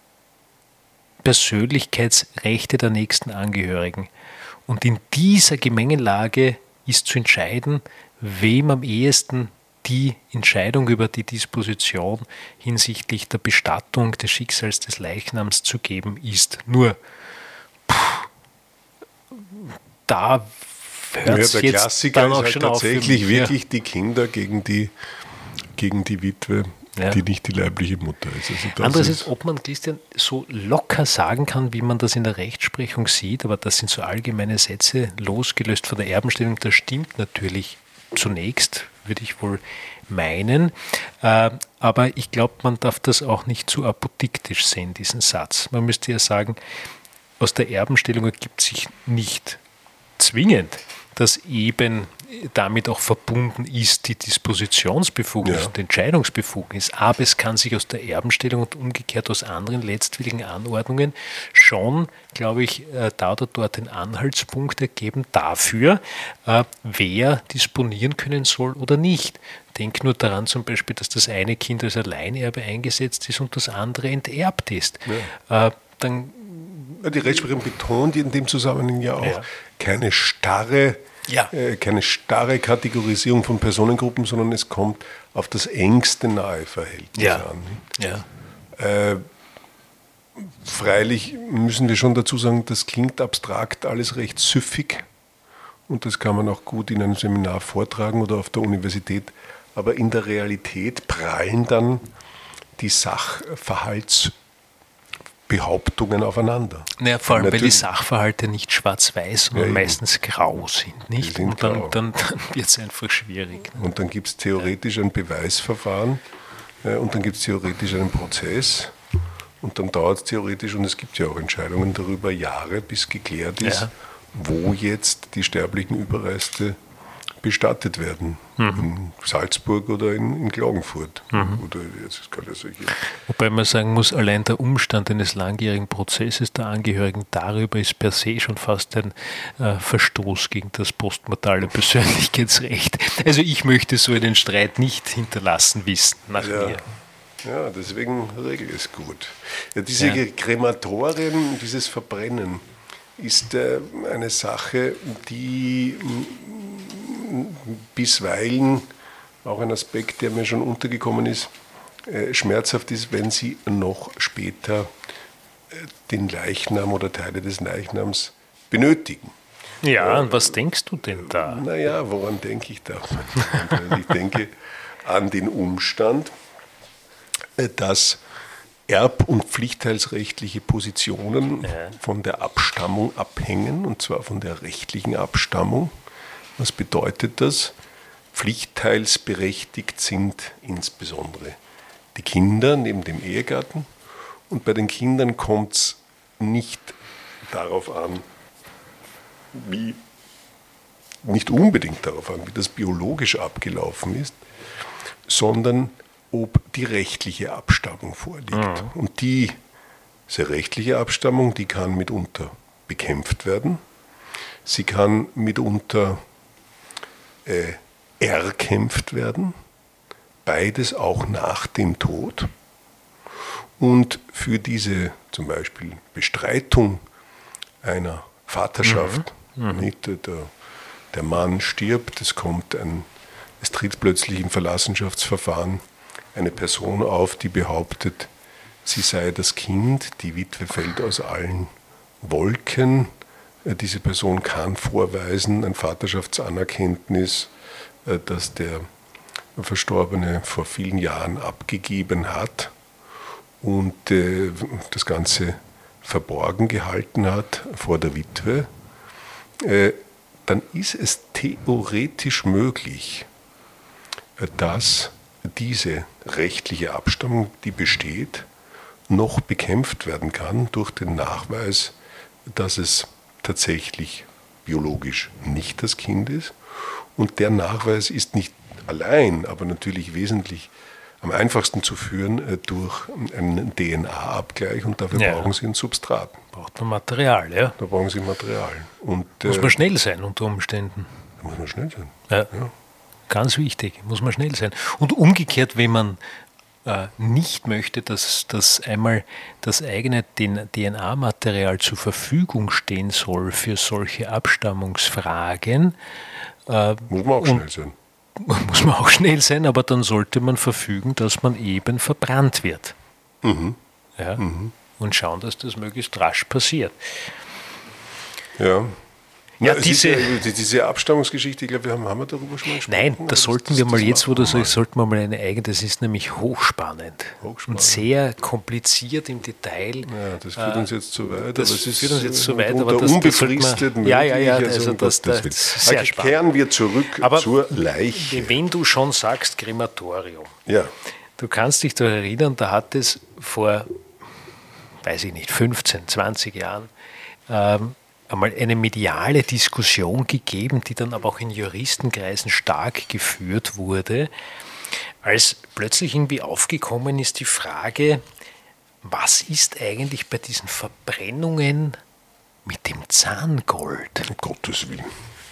Persönlichkeitsrechte der nächsten Angehörigen. Und in dieser Gemengelage ist zu entscheiden, wem am ehesten die Entscheidung über die Disposition hinsichtlich der Bestattung des Schicksals des Leichnams zu geben ist. Nur, pff, da hört es
ja,
jetzt
Klassiker
dann auch
ist halt
schon
tatsächlich
auf.
wirklich
ja.
die Kinder gegen die, gegen die Witwe, ja. die nicht die leibliche Mutter ist. Also das
Andererseits, ob man, Christian, so locker sagen kann, wie man das in der Rechtsprechung sieht, aber das sind so allgemeine Sätze, losgelöst von der Erbenstellung, das stimmt natürlich zunächst, würde ich wohl meinen. Äh, aber ich glaube, man darf das auch nicht zu apodiktisch sehen, diesen Satz. Man müsste ja sagen, aus der Erbenstellung ergibt sich nicht zwingend, dass eben damit auch verbunden ist die Dispositionsbefugnis
ja.
und Entscheidungsbefugnis. Aber es kann sich aus der Erbenstellung und umgekehrt aus anderen letztwilligen Anordnungen schon, glaube ich, da oder dort ein Anhaltspunkt ergeben dafür, wer disponieren können soll oder nicht. Denk nur daran zum Beispiel, dass das eine Kind als Alleinerbe eingesetzt ist und das andere enterbt ist. Ja. Dann
Die Rechtsprechung betont in dem Zusammenhang ja auch ja. keine starre Ja. Äh, keine starre Kategorisierung von Personengruppen, sondern es kommt auf das engste nahe Verhältnis
ja.
an.
Ja.
Äh, freilich müssen wir schon dazu sagen, das klingt abstrakt alles recht süffig und das kann man auch gut in einem Seminar vortragen oder auf der Universität, aber in der Realität prallen dann die Sachverhalts Behauptungen aufeinander.
Naja, vor allem, Natürlich. weil die Sachverhalte nicht schwarz-weiß, sondern ja, meistens grau sind. Nicht?
Sind
und dann,
dann,
dann wird es einfach schwierig. Ne?
Und dann gibt es theoretisch ein Beweisverfahren äh, und dann gibt es theoretisch einen Prozess und dann dauert es theoretisch, und es gibt ja auch Entscheidungen darüber, Jahre, bis geklärt ist, ja. wo jetzt die sterblichen Überreste bestattet werden. Mhm. In Salzburg oder in, in Klagenfurt. Mhm. Oder jetzt kann ja solche
Wobei man sagen muss, allein der Umstand eines langjährigen Prozesses der Angehörigen darüber ist per se schon fast ein äh, Verstoß gegen das postmortale Persönlichkeitsrecht. Also ich möchte so einen Streit nicht hinterlassen wissen, nach
ja.
mir.
Ja, deswegen regel es gut. Ja, diese ja. Krematorien, dieses Verbrennen ist äh, eine Sache, die bisweilen, auch ein Aspekt, der mir schon untergekommen ist, äh, schmerzhaft ist, wenn sie noch später äh, den Leichnam oder Teile des Leichnams benötigen.
Ja, und äh, was denkst du denn da?
Naja, woran denke ich da? Ich denke an den Umstand, äh, dass erb- und pflichtteilsrechtliche Positionen ja. von der Abstammung abhängen, und zwar von der rechtlichen Abstammung. Was bedeutet das? Pflichtteilsberechtigt sind insbesondere die Kinder neben dem Ehegatten. Und bei den Kindern kommt es nicht darauf an, wie, nicht unbedingt darauf an, wie das biologisch abgelaufen ist, sondern ob die rechtliche Abstammung vorliegt. Mhm. Und die, diese rechtliche Abstammung, die kann mitunter bekämpft werden. sie kann mitunter äh, erkämpft werden, beides auch nach dem Tod. Und für diese zum Beispiel Bestreitung einer Vaterschaft, mhm. nicht, der, der Mann stirbt, es kommt ein, es tritt plötzlich im Verlassenschaftsverfahren eine Person auf, die behauptet, sie sei das Kind, die Witwe fällt aus allen Wolken, diese Person kann vorweisen, ein Vaterschaftsanerkenntnis, das der Verstorbene vor vielen Jahren abgegeben hat und das Ganze verborgen gehalten hat vor der Witwe, dann ist es theoretisch möglich, dass diese rechtliche Abstammung, die besteht, noch bekämpft werden kann durch den Nachweis, dass es tatsächlich biologisch nicht das Kind ist. Und der Nachweis ist nicht allein, aber natürlich wesentlich am einfachsten zu führen durch einen D N A-Abgleich und dafür ja. brauchen Sie ein Substrat.
Braucht man Material, ja.
Da brauchen Sie Material. Und,
muss man äh, schnell sein unter Umständen.
Da muss man schnell sein.
Ja. ja. Ganz wichtig, muss man schnell sein. Und umgekehrt, wenn man äh, nicht möchte, dass, dass einmal das eigene D N A-Material zur Verfügung stehen soll für solche Abstammungsfragen, äh,
muss man auch schnell sein.
Muss man auch schnell sein, aber dann sollte man verfügen, dass man eben verbrannt wird.
Mhm.
Ja?
Mhm.
Und schauen, dass das möglichst rasch passiert.
Ja.
Ja,
ja,
diese,
ja, diese Abstammungsgeschichte, ich glaube, wir haben, haben wir darüber schon mal gesprochen.
Nein, das sollten das, wir mal jetzt, wo du sagst, sollten wir mal eine eigene, das ist nämlich hochspannend, hochspannend und sehr kompliziert im Detail.
Ja, das führt uns jetzt zu weit.
Das,
das
führt uns jetzt zu weit, aber
das, unbefristet
man, ja, ja, ja,
also,
also das, das, das ist sehr
spannend. Kehren wir zurück
aber
zur Leiche.
Wenn du schon sagst Krematorium,
ja.
du kannst dich daran erinnern, da hat es vor, weiß ich nicht, fünfzehn, zwanzig Jahren ähm, einmal eine mediale Diskussion gegeben, die dann aber auch in Juristenkreisen stark geführt wurde, als plötzlich irgendwie aufgekommen ist die Frage, was ist eigentlich bei diesen Verbrennungen mit dem Zahngold?
Um Gottes Willen.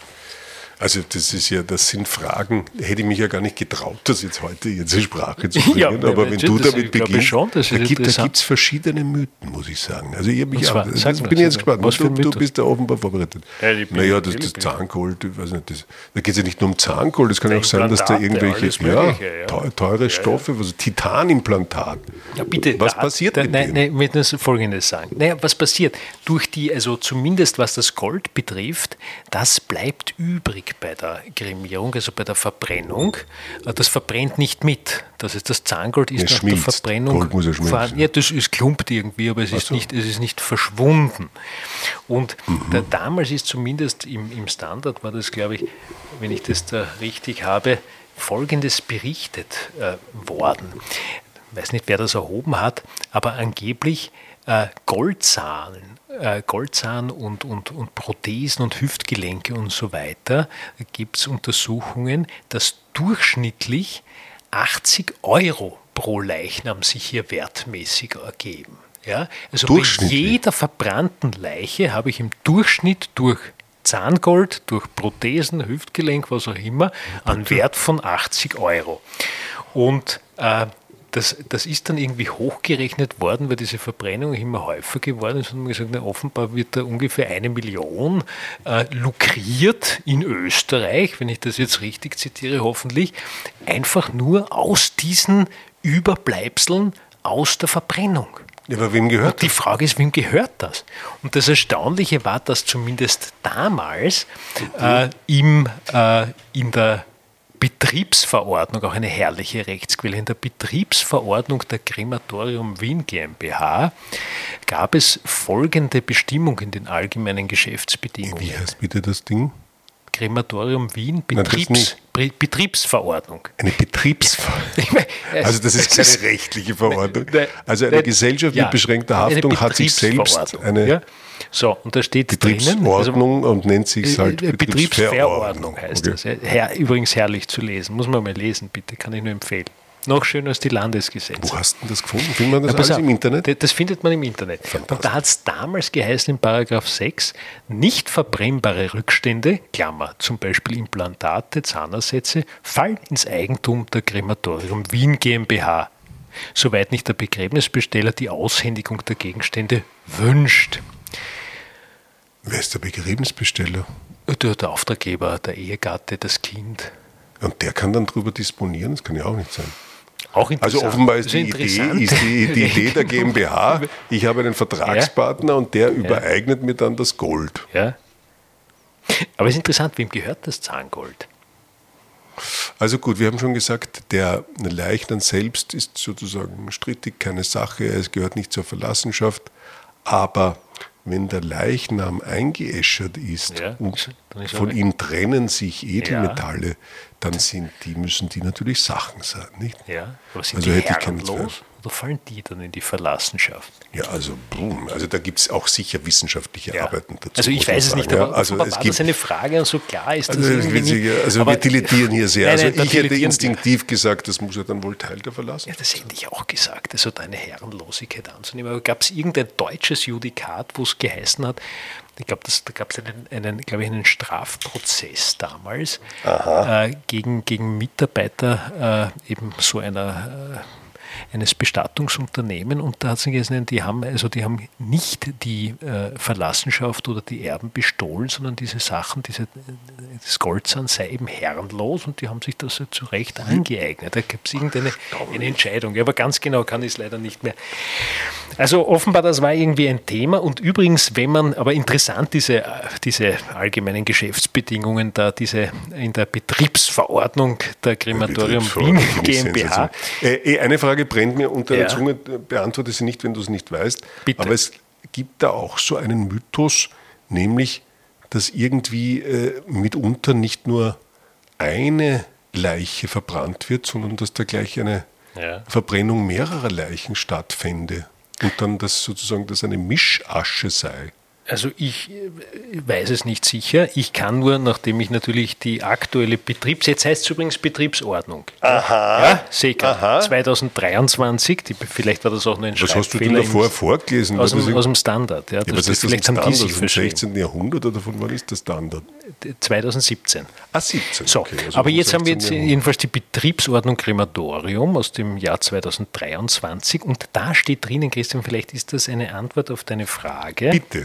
Also das ist ja, das sind Fragen, hätte ich mich ja gar nicht getraut, das jetzt heute jetzt in Sprache zu bringen, ja, aber wenn du damit beginnst, schon, da gibt es verschiedene Mythen, muss ich sagen. Also ich, mich zwar, auch, das, bin jetzt gespannt, was du, du bist da offenbar vorbereitet. Ja, naja, das, das Zahngold, ich weiß nicht, das, da geht es ja nicht nur um Zahngold, es kann ja auch sein, dass da irgendwelche ja, ja. teure ja, Stoffe, also Titanimplantat.
Ja, bitte,
was
da,
passiert
da,
mit
nein,
dem?
Nein, ich möchte Folgendes sagen. Naja, was passiert? Durch die, also zumindest was das Gold betrifft, das bleibt übrig bei der Kremierung, also bei der Verbrennung. Das verbrennt nicht mit. Das ist das Zahngold ist
es
nach
schmilzt.
der Verbrennung
Gold muss ja schmelzen.
Ja, das ist klumpt irgendwie, aber es ist, so. nicht, es ist nicht verschwunden. Und mhm. da, damals ist zumindest im, im Standard, war das, glaube ich, wenn ich das da richtig habe, Folgendes berichtet äh, worden. Ich weiß nicht, wer das erhoben hat, aber angeblich äh, Goldzahn, äh, Goldzahn und, und, und Prothesen und Hüftgelenke und so weiter, gibt es Untersuchungen, dass durchschnittlich achtzig Euro pro Leichnam sich hier wertmäßig ergeben. Ja? Also bei jeder verbrannten Leiche habe ich im Durchschnitt durch Zahngold, durch Prothesen, Hüftgelenk, was auch immer, einen Wert von achtzig Euro. Und äh, Das, das ist dann irgendwie hochgerechnet worden, weil diese Verbrennung immer häufiger geworden ist. Und man gesagt, na, offenbar wird da ungefähr eine Million äh, lukriert in Österreich, wenn ich das jetzt richtig zitiere, hoffentlich, einfach nur aus diesen Überbleibseln aus der Verbrennung.
Ja, aber wem gehört
Und die Frage ist, wem gehört das? Und das Erstaunliche war, dass zumindest damals äh, im, äh, in der Betriebsverordnung, auch eine herrliche Rechtsquelle, in der Betriebsverordnung der Krematorium Wien GmbH gab es folgende Bestimmung in den allgemeinen Geschäftsbedingungen.
Wie heißt bitte das Ding?
Krematorium Wien, Betriebs, Nein, Betriebsverordnung.
Eine Betriebsverordnung? Also das ist keine rechtliche Verordnung. Also eine Gesellschaft mit ja, beschränkter Haftung hat sich selbst eine
ja. So, und da steht
Betriebsordnung also, und nennt sich halt
Betriebsverordnung. Betriebsverordnung heißt okay. das. Her, übrigens herrlich zu lesen. Muss man mal lesen, bitte, kann ich nur empfehlen. noch schöner als die Landesgesetze.
Wo hast du denn das gefunden? Findet man das
Ja, pass
alles
auf,
im Internet?
Das findet man im Internet. Und da hat es damals geheißen in Paragraph sechs, nicht verbrennbare Rückstände, Klammer, zum Beispiel Implantate, Zahnersätze, fallen ins Eigentum der Krematorium Wien GmbH, soweit nicht der Begräbnisbesteller die Aushändigung der Gegenstände wünscht.
Wer ist der Begräbnisbesteller?
Der, der Auftraggeber, der Ehegatte, das Kind.
Und der kann dann darüber disponieren? Das kann ja auch nicht sein.
Auch interessant.
Also offenbar ist, die,
Das
Idee, ist die, die Idee der GmbH, ich habe einen Vertragspartner, ja, und der übereignet, ja, mir dann das Gold.
Ja. Aber es ist interessant, wem gehört das Zahngold?
Also gut, wir haben schon gesagt, der Leichnam selbst ist sozusagen strittig, keine Sache, es gehört nicht zur Verlassenschaft, aber wenn der Leichnam eingeäschert ist, ja, und ist von ihm trennen sich Edelmetalle, ja, dann sind die, müssen die natürlich Sachen sein, nicht?
Ja, aber sind
also
die
hätte
herrenlos oder fallen die dann in die Verlassenschaft?
Ja, also, also da gibt es auch sicher wissenschaftliche, ja, Arbeiten dazu.
Also ich weiß es nicht, aber
ja, also
war
es
das
gibt,
eine Frage und so klar ist das
also,
irgendwie nicht.
Also aber, wir dilettieren hier sehr.
Nein, nein,
also ich hätte
dilettieren
instinktiv gesagt, das muss ja dann wohl Teil der Verlassenschaft.
Ja, das hätte ich auch gesagt, also da eine Herrenlosigkeit anzunehmen. Aber gab es irgendein deutsches Judikat, wo es geheißen hat, ich glaube, da gab es einen, einen, glaube ich, einen Strafprozess damals äh, gegen, gegen Mitarbeiter äh, eben so einer äh, eines Bestattungsunternehmens, und da hat es gesehen, die haben also die haben nicht die äh, Verlassenschaft oder die Erben bestohlen, sondern diese Sachen, diese, das Goldzahn sei eben herrenlos, und die haben sich das so zu Recht angeeignet. Da gibt es irgendeine eine Entscheidung, aber ganz genau kann ich es leider nicht mehr. Also offenbar, das war irgendwie ein Thema, und übrigens, wenn man, aber interessant, diese, diese allgemeinen Geschäftsbedingungen da, diese in der Betriebsverordnung der Krematorium Wien GmbH.
Äh, eine Frage brennt mir unter
ja.
der Zunge, beantworte sie nicht, wenn du es nicht weißt.
Bitte.
Aber es gibt da auch so einen Mythos, nämlich, dass irgendwie äh, mitunter nicht nur eine Leiche verbrannt wird, sondern dass da gleich eine ja. Verbrennung mehrerer Leichen stattfände. Und dann, dass sozusagen das eine Mischasche sei.
Also ich weiß es nicht sicher. Ich kann nur, nachdem ich natürlich die aktuelle Betriebs... Jetzt heißt es übrigens Betriebsordnung.
Aha.
Ja, Seka, zwanzig dreiundzwanzig. Die, vielleicht war das auch nur ein Schreibfehler.
Was hast du denn davor vorgelesen?
Aus dem, aus dem Standard. Ja,
ja, was ist das vielleicht Standard? Haben die sich aus dem sechzehnten. Jahrhundert oder von wann ist der Standard?
zwanzig siebzehn.
Ah, siebzehn.
So,
okay, also
aber jetzt haben wir jetzt jedenfalls die Betriebsordnung Krematorium aus dem Jahr zwanzig dreiundzwanzig, und da steht drinnen, Christian, vielleicht ist das eine Antwort auf deine Frage.
Bitte.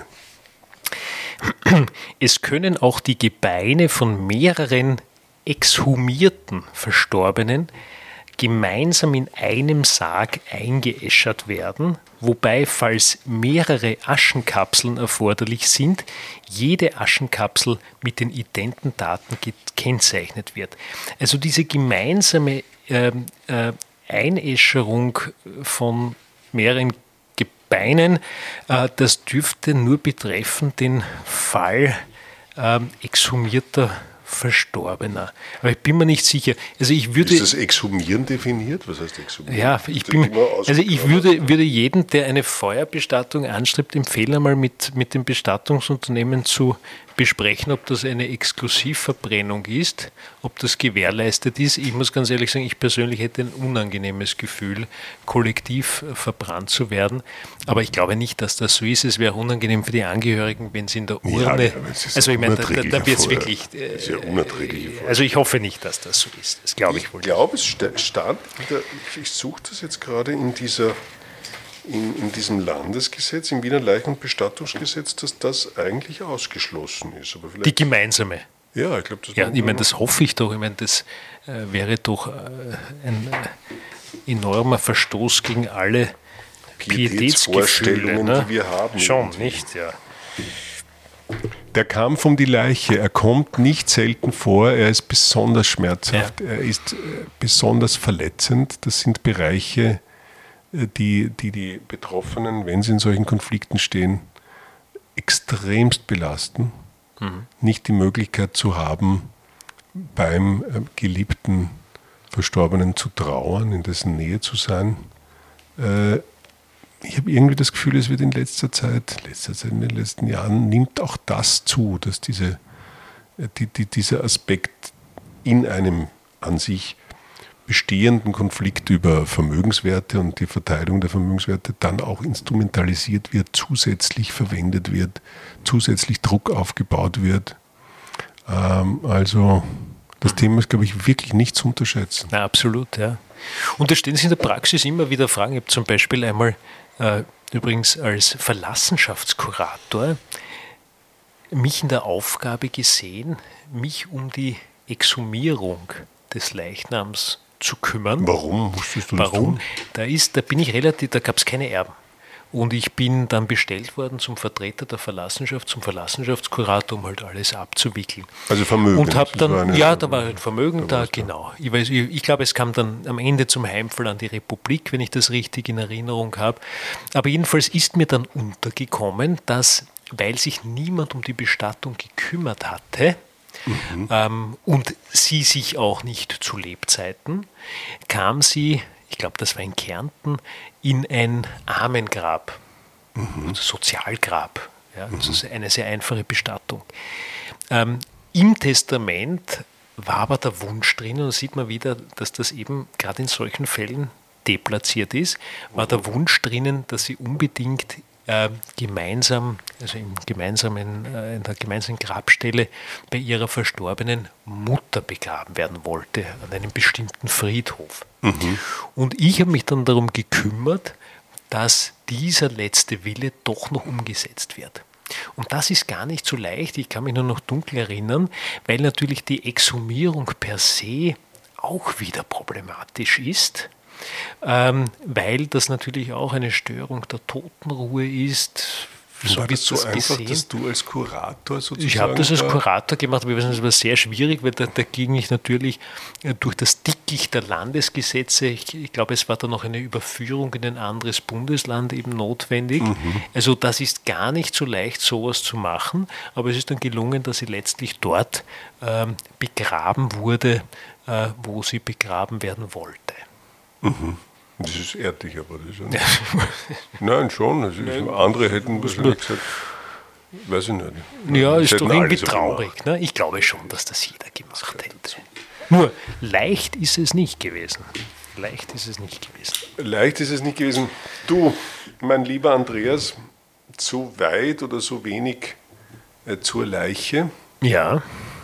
Es können auch die Gebeine von mehreren exhumierten Verstorbenen gemeinsam in einem Sarg eingeäschert werden, wobei, falls mehrere Aschenkapseln erforderlich sind, jede Aschenkapsel mit den Identendaten gekennzeichnet wird. Also diese gemeinsame äh, äh, Einäscherung von mehreren Beinen, äh, das dürfte nur betreffen den Fall äh, exhumierter Verstorbener. Aber ich bin mir nicht sicher. Also ich würde,
ist das Exhumieren definiert? Was heißt Exhumieren?
Ja, ich, bin, also ich würde, würde jedem, der eine Feuerbestattung anstrebt, empfehlen, einmal mit, mit dem Bestattungsunternehmen zu besprechen, ob das eine Exklusivverbrennung ist, ob das gewährleistet ist. Ich muss ganz ehrlich sagen, ich persönlich hätte ein unangenehmes Gefühl, kollektiv verbrannt zu werden. Aber ich glaube nicht, dass das so ist. Es wäre unangenehm für die Angehörigen, wenn sie in der Urne... Ja, also ich meine, da, da wird es wirklich... Äh,
das ist ja unerträglich.
Also ich hoffe nicht, dass das so ist. Das glaube ich wohl.
Ich glaube, es stand, der, ich suche das jetzt gerade in dieser... In, in diesem Landesgesetz, im Wiener Leichen- und Bestattungsgesetz, dass das eigentlich ausgeschlossen ist. Aber
die gemeinsame.
Ja, ich glaube, das
Ja, ich meine, das hoffe ich doch. Ich meine, das äh, wäre doch äh, ein äh, enormer Verstoß gegen alle Pietätsvorstellungen, ne?
die wir haben.
Schon, nicht, ja.
Der Kampf um die Leiche, er kommt nicht selten vor, er ist besonders schmerzhaft, ja. Er ist äh, besonders verletzend. Das sind Bereiche, Die, die die Betroffenen, wenn sie in solchen Konflikten stehen, extremst belasten, mhm. nicht die Möglichkeit zu haben, beim geliebten Verstorbenen zu trauern, in dessen Nähe zu sein. Ich habe irgendwie das Gefühl, es wird in letzter Zeit, letzter Zeit, in den letzten Jahren, nimmt auch das zu, dass diese, die, die, dieser Aspekt in einem an sich bestehenden Konflikt über Vermögenswerte und die Verteilung der Vermögenswerte dann auch instrumentalisiert wird, zusätzlich verwendet wird, zusätzlich Druck aufgebaut wird. Ähm, also das Thema ist, glaube ich, wirklich nicht zu unterschätzen.
Na, absolut, ja. Und da stehen sich in der Praxis immer wieder Fragen. Ich habe zum Beispiel einmal äh, übrigens als Verlassenschaftskurator mich in der Aufgabe gesehen, mich um die Exhumierung des Leichnams zu kümmern.
Warum musstest du das
Warum?
tun?
Da ist, da bin ich relativ, da gab es keine Erben. Und ich bin dann bestellt worden zum Vertreter der Verlassenschaft, zum Verlassenschaftskurator, um halt alles abzuwickeln.
Also Vermögen.
Und habe dann,
eine,
ja, da war ein Vermögen
da
da, genau. Ich, weiß, ich, ich glaube, es kam dann am Ende zum Heimfall an die Republik, wenn ich das richtig in Erinnerung habe. Aber jedenfalls ist mir dann untergekommen, dass, weil sich niemand um die Bestattung gekümmert hatte, mhm. ähm, und sie sich auch nicht zu Lebzeiten, kam sie, ich glaube, das war in Kärnten, in ein Armengrab, mhm. also Sozialgrab. Ja, das ist eine sehr einfache Bestattung. Ähm, Im Testament war aber der Wunsch drin, und da sieht man wieder, dass das eben gerade in solchen Fällen deplatziert ist, war der Wunsch drinnen, dass sie unbedingt äh, gemeinsam, also im gemeinsamen, äh, in der gemeinsamen Grabstelle bei ihrer verstorbenen Mutter begraben werden wollte, an einem bestimmten Friedhof. Mhm. Und ich habe mich dann darum gekümmert, dass dieser letzte Wille doch noch umgesetzt wird. Und das ist gar nicht so leicht, ich kann mich nur noch dunkel erinnern, weil natürlich die Exhumierung per se auch wieder problematisch ist, ähm, weil das natürlich auch eine Störung der Totenruhe ist.
So war das so das einfach, gesehen. Dass du als Kurator sozusagen...
Ich habe das als Kurator gemacht, aber das war sehr schwierig, weil da, da ging ich natürlich durch das Dickicht der Landesgesetze, ich, ich glaube, es war da noch eine Überführung in ein anderes Bundesland eben notwendig. Mhm. Also das ist gar nicht so leicht, sowas zu machen, aber es ist dann gelungen, dass sie letztlich dort ähm, begraben wurde, äh, wo sie begraben werden wollte.
Mhm. Das ist ehrlich, aber das ist ja nicht. Nein, schon. Das ist, andere hätten wahrscheinlich gesagt, weiß ich nicht.
Ja, ist doch irgendwie traurig. Ne? Ich glaube schon, dass das jeder gemacht hätte. Nur, leicht ist es nicht gewesen. Leicht ist es nicht gewesen.
Leicht ist es nicht gewesen. Du, mein lieber Andreas, so weit oder so wenig äh, zur Leiche.
Ja.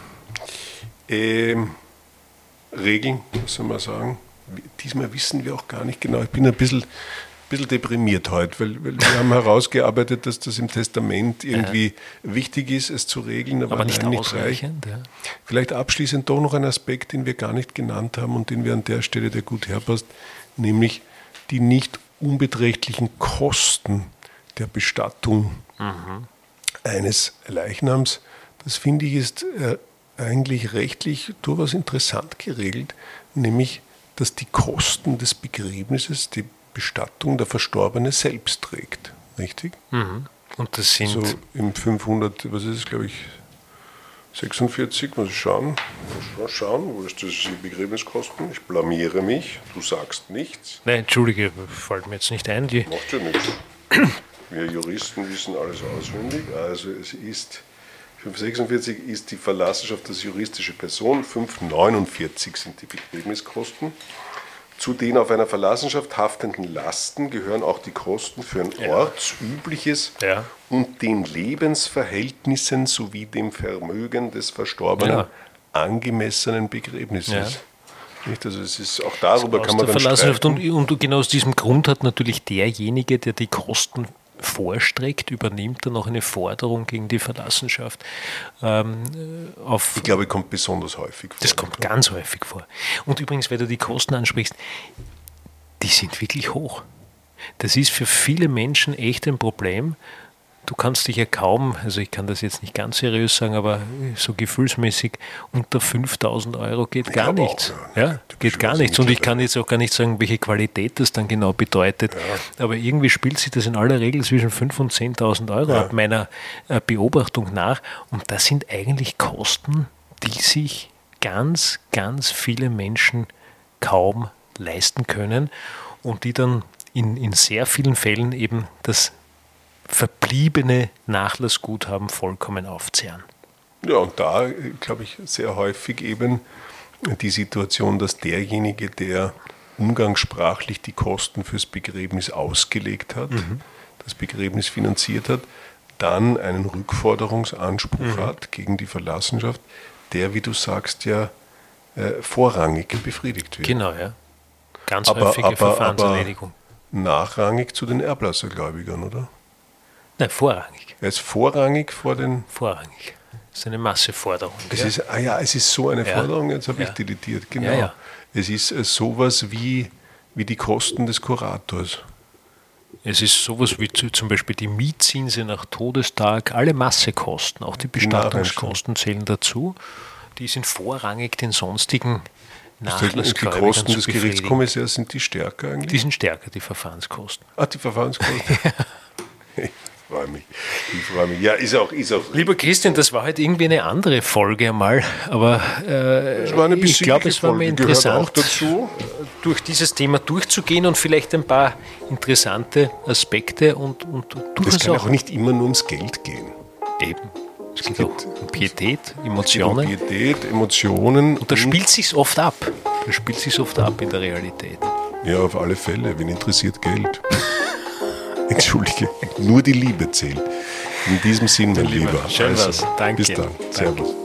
Ähm, Regeln, was soll man sagen? Diesmal wissen wir auch gar nicht genau. Ich bin ein bisschen, bisschen deprimiert heute, weil, weil wir haben herausgearbeitet, dass das im Testament irgendwie ja. wichtig ist, es zu regeln, aber,
aber nicht
nein,
ausreichend.
Nicht ja. Vielleicht abschließend doch noch ein Aspekt, den wir gar nicht genannt haben und den wir an der Stelle, der gut herpasst, nämlich die nicht unbeträchtlichen Kosten der Bestattung mhm. eines Leichnams. Das finde ich ist äh, eigentlich rechtlich durchaus interessant geregelt, nämlich dass die Kosten des Begräbnisses die Bestattung der Verstorbene selbst trägt. Richtig?
Mhm. Und das sind...
So im fünfhundert, was ist es, glaube ich, sechsundvierzig, muss ich schauen. Muss ich schauen, wo ist das, die Begräbniskosten? Ich blamiere mich, du sagst nichts.
Nein, Entschuldige, fällt mir jetzt nicht ein. Die
Macht ja nichts. Wir Juristen wissen alles auswendig. Also es ist... fünf sechsundvierzig ist die Verlassenschaft als juristische Person, fünf neunundvierzig sind die Begräbniskosten. Zu den auf einer Verlassenschaft haftenden Lasten gehören auch die Kosten für ein ja. ortsübliches ja. und den Lebensverhältnissen sowie dem Vermögen des Verstorbenen ja. angemessenen Begräbnisses. Ja. Nicht? Also es ist, auch darüber so kann man dann streiten.
Und, und genau aus diesem Grund hat natürlich derjenige, der die Kosten vorstreckt, übernimmt dann auch eine Forderung gegen die Verlassenschaft. Ähm, auf
ich glaube, kommt besonders häufig vor.
Das kommt ganz häufig vor. Und übrigens, weil du die Kosten ansprichst, die sind wirklich hoch. Das ist für viele Menschen echt ein Problem. Du kannst dich ja kaum, also ich kann das jetzt nicht ganz seriös sagen, aber so gefühlsmäßig unter fünftausend Euro geht gar nichts. Auch, ja. Ja, geht gar nichts. Und ich kann jetzt auch gar nicht sagen, welche Qualität das dann genau bedeutet. Ja. Aber irgendwie spielt sich das in aller Regel zwischen fünftausend und zehntausend Euro ja. ab meiner Beobachtung nach. Und das sind eigentlich Kosten, die sich ganz, ganz viele Menschen kaum leisten können und die dann in, in sehr vielen Fällen eben das verbliebene Nachlassguthaben vollkommen aufzehren.
Ja, und da, glaube ich, sehr häufig eben die Situation, dass derjenige, der umgangssprachlich die Kosten fürs Begräbnis ausgelegt hat, mhm. das Begräbnis finanziert hat, dann einen Rückforderungsanspruch mhm. hat gegen die Verlassenschaft, der, wie du sagst, ja äh, vorrangig befriedigt wird.
Genau, ja. Ganz
aber,
häufige
aber,
Verfahrenserledigung.
Aber nachrangig zu den Erblassergläubigern, oder?
Nein, vorrangig.
Er ist vorrangig vor den...
Vorrangig. Das ist eine Masseforderung.
Es
ja.
ist, ah ja, es ist so eine
ja.
Forderung, jetzt habe
ja.
ich deletiert, genau.
Ja, ja.
Es ist äh, sowas wie, wie die Kosten des Kurators.
Es ist sowas wie zu, zum Beispiel die Mietzinse nach Todestag, alle Massekosten, auch die Bestattungskosten zählen dazu. Die sind vorrangig den sonstigen Nachlassgläubigern
Die Kosten des Gerichtskommissärs, sind die stärker eigentlich?
Die sind stärker, die Verfahrenskosten.
Ah, die Verfahrenskosten. Ich freue mich. Ich freue mich. Ja, ist auch, ist auch.
Lieber Christian, das war halt irgendwie eine andere Folge einmal, aber äh,
es war eine
ich glaube, es war mir interessant,
auch dazu.
durch dieses Thema durchzugehen und vielleicht ein paar interessante Aspekte und, und durchaus
Es kann
auch
auch nicht immer nur ums Geld gehen.
Eben. Es, es geht auch um Pietät,
Emotionen. Um Pietät, Emotionen.
Und da spielt es sich oft ab. Da spielt es sich oft ab in der Realität.
Ja, auf alle Fälle. Wen interessiert Geld? Entschuldige, nur die Liebe zählt. In diesem Sinn, mein Lieber.
Schön
also,
was. Danke.
Bis dann. Servus.